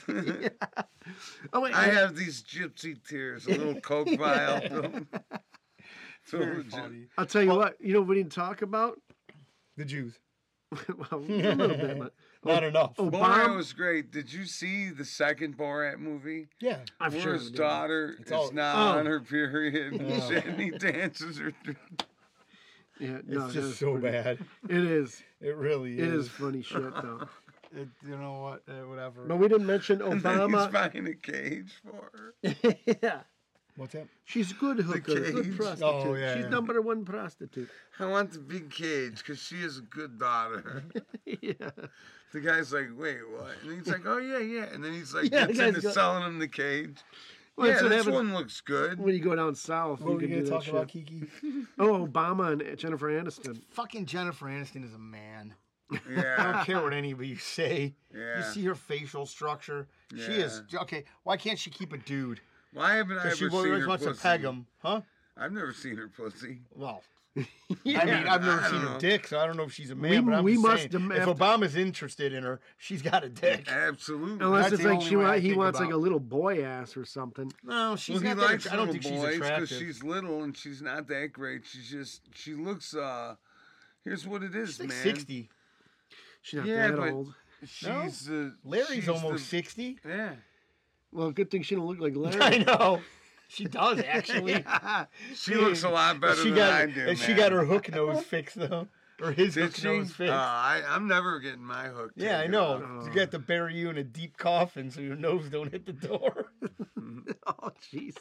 Oh wait, I have these gypsy tears, a little coke vial. So Very legit. funny. I'll tell you what. You know what we didn't talk about? The Jews. Well, a little bit, but Not enough. oh, Borat Bomb. was great. Did you see the second Borat movie? Yeah. I'm Where sure his we did. daughter is all- now Oh. on her period Oh. and he dances her through. Yeah, no, It's that just was so pretty- bad. It is. It really It is. is funny shit though. It, you know what? Uh, whatever. But we didn't mention And then he's Obama. buying a cage for her. Yeah, What's that? she's a good hooker, good cage. prostitute. Oh, yeah, she's yeah. number one prostitute. I want the big cage because she is a good daughter. Yeah. The guy's like, wait, what? And he's like, oh, yeah, yeah. And then he's like, Yeah, the gets guy's into go- selling him the cage. Well, yeah, that's what this happens one looks good. when you go down south. What you were we can gonna do talk that about, shit. Kiki? Oh, Obama and Jennifer Aniston. Fucking Jennifer Aniston is a man. I Yeah. don't care what anybody say. Yeah. You see her facial structure. She is okay. Why can't she keep a dude? Why haven't I ever Because she seen always her wants pussy? to peg him, huh? I've never seen her pussy. Well, Yeah. I mean, I've never I seen don't her know. dick, so I don't know if she's a man. We- but I'm we just must saying, dem- if have to- Obama's interested in her, she's got a dick. Absolutely. Unless That's it's the like only she way I wa- he think wants like about- a little boy ass or something. No, she's well, he not that. likes att- I don't little think she's boys attractive. she's little and she's not that great. She's just she looks. uh Here's what it is, She's like man. sixty. She's not Yeah, that but- old. She's uh, Larry's she's almost the- sixty. Yeah. Well, good thing she don't look like Larry. I know. She does actually. She looks a lot better she than got, I do. and she man. got her hook nose fixed though, or his Did hook she? nose Uh, fixed. I, I'm never getting my hook. yeah, I taken know. out. You got to bury you in a deep coffin so your nose don't hit the door. Oh Jesus.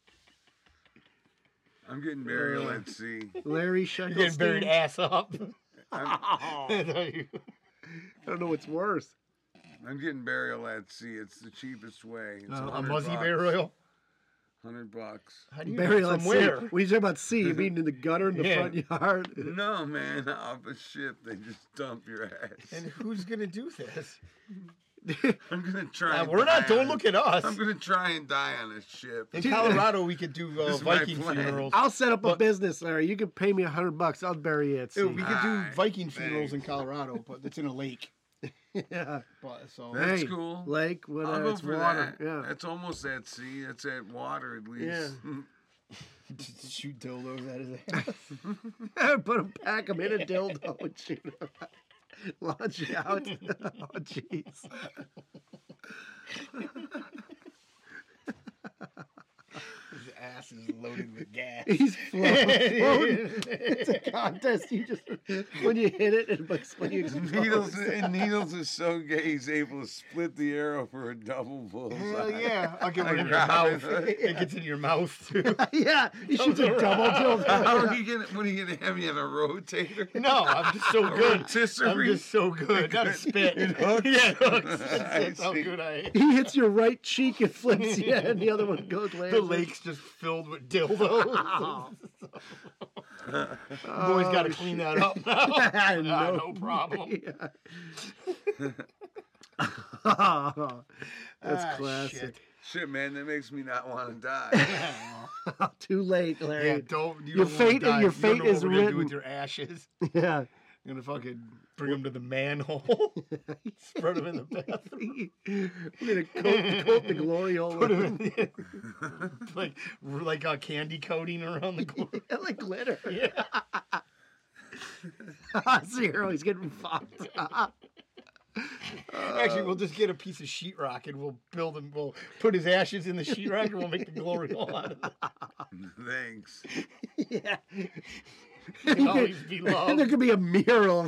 I'm getting buried at sea. Larry You're getting buried Shackelstein. ass up. I'm, I don't know what's worse. I'm getting burial at sea. It's the cheapest way. It's Uh, a hundred muzzy bucks. burial. Hundred bucks. How do you Burial from at sea. where? When you talk about sea, you mean in the gutter in the Yeah. front yard? No, man, off a ship, they just dump your ass. And who's gonna do this? I'm gonna try. Uh, and we're die not. Don't on look it. at us. I'm gonna try and die on a ship. In Colorado, we could do uh, This is my Viking plan. funerals. I'll set up a But- business, Larry. You can pay me a hundred bucks. I'll bury you at sea. Dude, we could do Alright, Viking funerals in thanks. Colorado, but it's in a lake. Yeah. But so That's Hey, cool. Lake, I'll whatever. go It's for water. that. Yeah. That's almost at sea. That's at water at least. Yeah. Just shoot dildos at his ass. Put him, pack him in a dildo and shoot him. Launch it out. Oh, jeez. His ass is loaded with gas. He's floating. floating. It's a contest. You just when you hit it, it looks when you explode. Needles and Needles is so gay he's able to split the arrow for a double bullseye. Hell yeah. I'll get one in Like your Robin mouth. Hood. It gets in your mouth, too. Yeah, he shoots a double dildo. How are you gonna? What are you gonna have? You have a rotator? No, I'm just so A good. rotisserie? I'm just so good. Not a spit. It hooks? Yeah, it hooks. That's, I that's how see. good I am. He hits your right cheek and flips you, and the other one goes lands. The lake's just filled with dildos. Boys got to clean that up now. Ah, no. no problem. That's Ah, classic. shit. Shit, man, that makes me not want to die. Too late, Larry. Yeah, don't. You Your don't wanna fate- die. your You don't fate know is what we're gonna do written. with your ashes. Yeah. You're gonna fucking bring them to the manhole. Spread them in the bathroom. We're gonna coat, coat the glory hole. Put 'em in like like a candy coating around the glory. Yeah, like glitter. Yeah. Zero, he's getting fucked. Actually, we'll just get a piece of sheetrock and we'll build him. We'll put his ashes in the sheetrock and we'll make the glory hole out of it. Thanks. Yeah. He'll always be And there loved. could be a mural.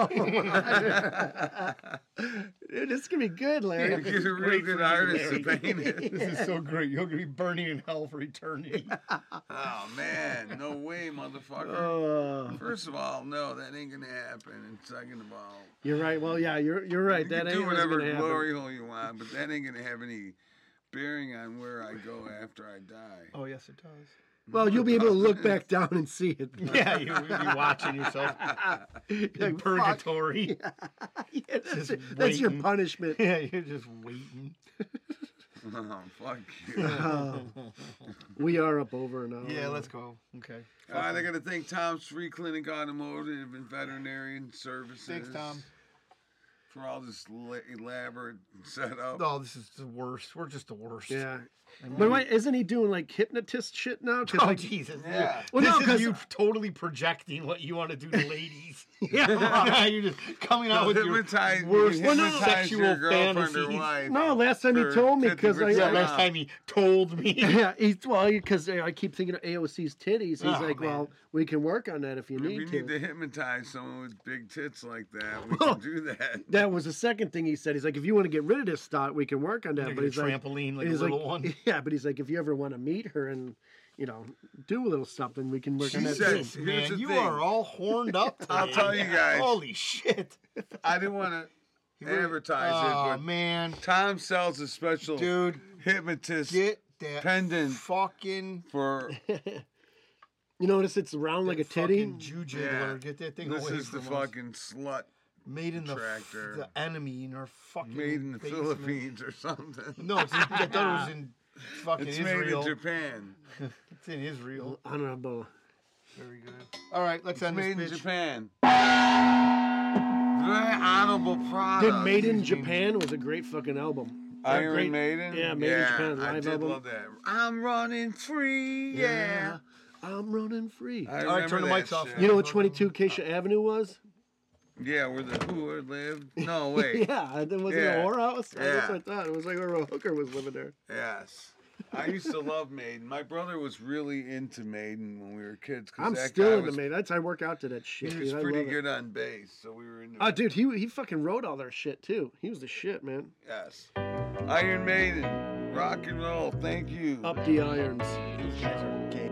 Dude, this could be good, Larry. You're a real great good for you, artist to Larry. paint it. This is so great. You're gonna be burning in hell for eternity. Oh man, no way, motherfucker. Oh, First of all, no, that ain't gonna happen. And second of all, you're right. Well, yeah, you're you're right. you That can ain't do what's whatever gonna happen. glory hole you want, but that ain't gonna have any bearing on where I go after I die. Oh yes, it does. Well, you'll be able to look back down and see it. Yeah, you'll be watching yourself in Like, purgatory. Yeah, that's, Just it. That's your waiting. punishment. Yeah, you're just waiting. Oh, fuck you. Oh, we are up over now. Yeah, let's go. Okay. All right, I got to thank Tom's Free Clinic Automotive and Veterinarian Services. Thanks, Tom. For all this la- elaborate setup. Oh, this is the worst. We're just the worst. Yeah. I mean- But wait, isn't he doing like hypnotist shit now? 'Cause, Oh like, Jesus! Yeah. Well, this no, is 'cause- you totally projecting what you want to do to ladies. yeah. You're just coming out with your hypnotize, worst you hypnotize sexual your girlfriend or fantasies. wife. No, last time he for told me because I. fifty Yeah, percent last off. time he told me. Yeah, he's well because I keep thinking of A O C's titties. He's Oh, like, man. well, we can work on that if you If need you to. need to hypnotize someone with big tits like that, we Well, can do that. That was the second thing he said. He's like, if you want to get rid of this thought, we can work on that. Like but a he's like, trampoline, like a he's little like, one. yeah, but he's like, if you ever want to meet her and you know do a little something, we can work She on that said- too. Here's Man, the you thing. are all horned up. I'll today. tell you guys. Holy shit! I didn't want to advertise Oh it, but man, Tom sells a special dude, hypnotist get that pendant fucking for. You notice it's round like a that titty. fucking Jew jiggler. Yeah. Get that thing This away is the from us. fucking slut Made in the, tractor. the enemy in our fucking made in the basement. Philippines or something. No, it's in, I thought it was in fucking It's Israel. made in Japan. It's in Israel. Honorable. Very good. All right, let's It's end made in this bitch. Japan. Very honorable product. Did Made in Japan was a great fucking album. That Iron great- Maiden? Yeah, Made in Japan I live did album. love that. I'm running free, yeah. I'm running free. I All right, turn the remember mics that off. shit. You know what twenty-two Acacia Avenue was? Yeah, where the whore lived. No, wait. yeah, it was it Yeah. a whorehouse? That's Yeah. what I thought. It was like where a hooker was living there. Yes. I used to love Maiden. My brother was really into Maiden when we were kids. 'cause I'm that still guy into was, Maiden. That's I work out to that shit. He was dude. I pretty love it. good on bass, so we were into Oh, it. dude, he he fucking wrote all their shit too. He was the shit, man. Yes. Iron Maiden. Rock and roll. Thank you. Up the irons. These guys are gay.